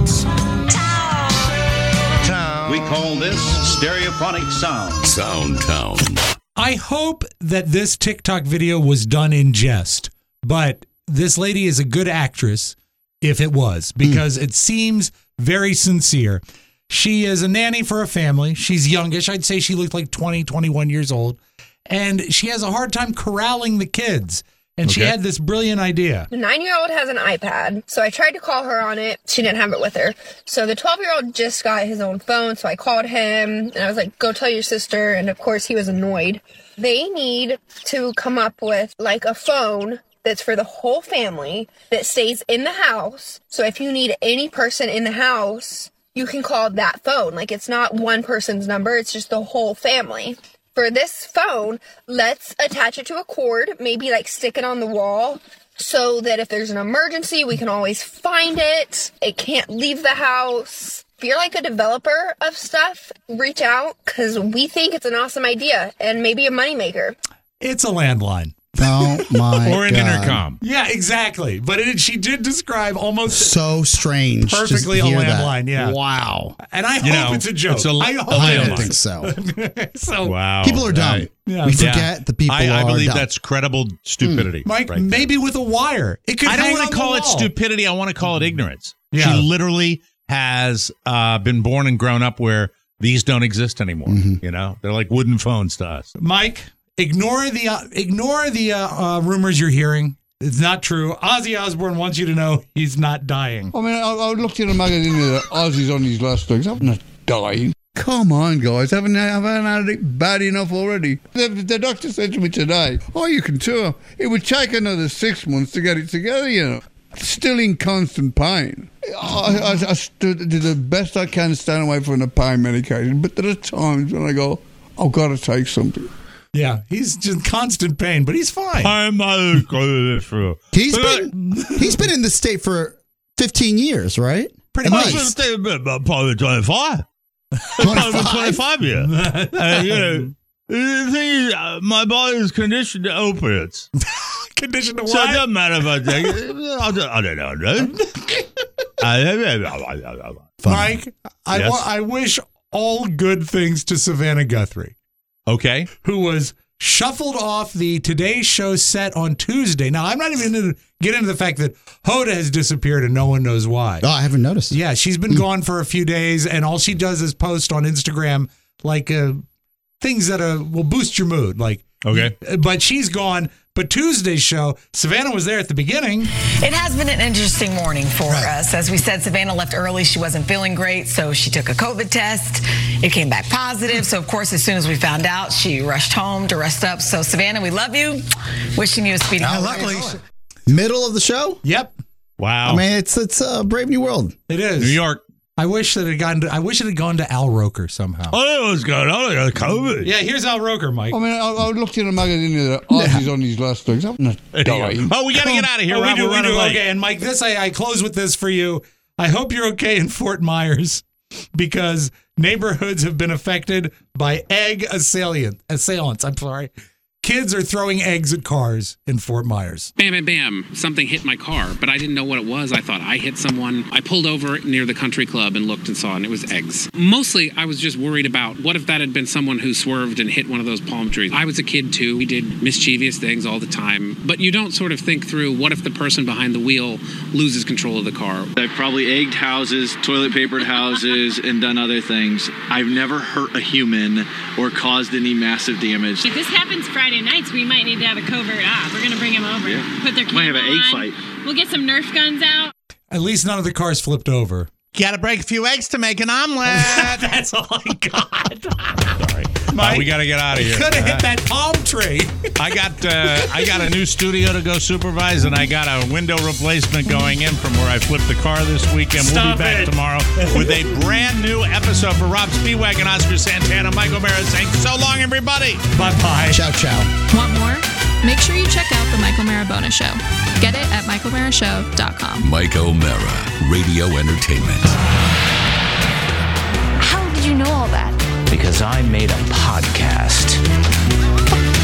Sound. We call this stereophonic sound. Sound Town. I hope that this TikTok video was done in jest, but this lady is a good actress if it was, because mm. it seems very sincere. She is a nanny for a family. She's youngish. I'd say she looked like twenty, twenty-one years old. And she has a hard time corralling the kids. And okay. she had this brilliant idea. The nine-year-old has an iPad, so I tried to call her on it. She didn't have it with her. So the twelve-year-old just got his own phone, so I called him, and I was like, go tell your sister. And, of course, he was annoyed. They need to come up with, like, a phone that's for the whole family that stays in the house. So if you need any person in the house, you can call that phone. Like, it's not one person's number. It's just the whole family. For this phone, let's attach it to a cord, maybe like stick it on the wall so that if there's an emergency, we can always find it. It can't leave the house. If you're like a developer of stuff, reach out because we think it's an awesome idea and maybe a moneymaker. It's a landline. Oh my Or an God. intercom. Yeah, exactly. But it, she did describe almost so strange. perfectly a Just hear landline. that. Yeah. Wow. And I You hope know, it's a joke. it's a- I hope I it don't is. think so. So, Wow. People are dumb. Right. Yeah. We Yeah. forget the people I, I are believe dumb. that's credible stupidity. Mike, right there. maybe with a wire. It could I don't hang want on to call the it wall. stupidity. I want to call it ignorance. Yeah. She literally has uh, been born and grown up where these don't exist anymore. Mm-hmm. You know, they're like wooden phones to us. Mike, ignore the uh, ignore the uh, uh, rumors you're hearing. It's not true. Ozzy Osbourne wants you to know he's not dying. I mean, I, I looked in a magazine that Ozzy's on his last legs. I'm not dying. Come on, guys. Haven't, haven't had it bad enough already? The, the doctor said to me today, oh, you can tour. It would take another six months to get it together, you know. Still in constant pain. I, I, I stood, do the best I can to stand away from the pain medication, but there are times when I go, I've got to take something. Yeah, he's just constant pain, but he's fine. I'm not going through. He's been he's been in this state for fifteen years, right? Pretty much. Probably twenty-five. Probably twenty-five years. uh, you know, the thing is, uh, my body is conditioned to opiates. Conditioned to what? So it doesn't matter if I take it. I don't, I don't know. Dude. Mike, I, Yes? wa- I wish all good things to Savannah Guthrie. Okay. Who was shuffled off the Today Show set on Tuesday. Now, I'm not even going to get into the fact that Hoda has disappeared and no one knows why. Oh, I haven't noticed. Yeah, she's been gone for a few days, and all she does is post on Instagram like uh, things that uh, will boost your mood, like Okay. But she's gone. But Tuesday's show, Savannah was there at the beginning. It has been an interesting morning for us. As we said, Savannah left early. She wasn't feeling great, so she took a COVID test. It came back positive. So, of course, as soon as we found out, she rushed home to rest up. So, Savannah, we love you. Wishing you a speedy Now, recovery. luckily, middle of the show? Yep. Wow. I mean, it's it's a Brave New World. It is. New York. I wish that it had gone to, I wish it had gone to Al Roker somehow. Oh, it's going on. I got COVID. Yeah, here's Al Roker, Mike. I mean, I, I looked in a magazine the other Aussies on his last legs. I'm not dying. Oh, we got to get out of here. Oh, we Rob. do, We're we running do. late. Okay, and Mike, this I, I close with this for you. I hope you're okay in Fort Myers because neighborhoods have been affected by egg assailant, assailants. I'm sorry. Kids are throwing eggs at cars in Fort Myers. Bam, bam, bam. Something hit my car, but I didn't know what it was. I thought I hit someone. I pulled over near the country club and looked and saw, and it was eggs. Mostly, I was just worried about what if that had been someone who swerved and hit one of those palm trees. I was a kid, too. We did mischievous things all the time. But you don't sort of think through what if the person behind the wheel loses control of the car. I've probably egged houses, toilet papered houses, and done other things. I've never hurt a human or caused any massive damage. If this happens Friday nights, we might need to have a covert op. We're going to bring them over, Yeah. put their Might have camera an egg on. fight. We'll get some Nerf guns out. At least none of the cars flipped over. Got to break a few eggs to make an omelet. That's all I got. Sorry. Uh, we got to get out of here. Could have hit that palm tree. I got uh, I got a new studio to go supervise, and I got a window replacement going in from where I flipped the car this weekend. Stop we'll be back it. tomorrow with a brand new episode for Rob Spiewak and Oscar Santana. Michael Mara saying so long, everybody. Bye-bye. Ciao, ciao. Want more? Make sure you check out the Mike O'Mara Bonus Show. Get it at mike o'mara show dot com. Mike O'Mara, Radio Entertainment. How did you know all that? Because I made a podcast.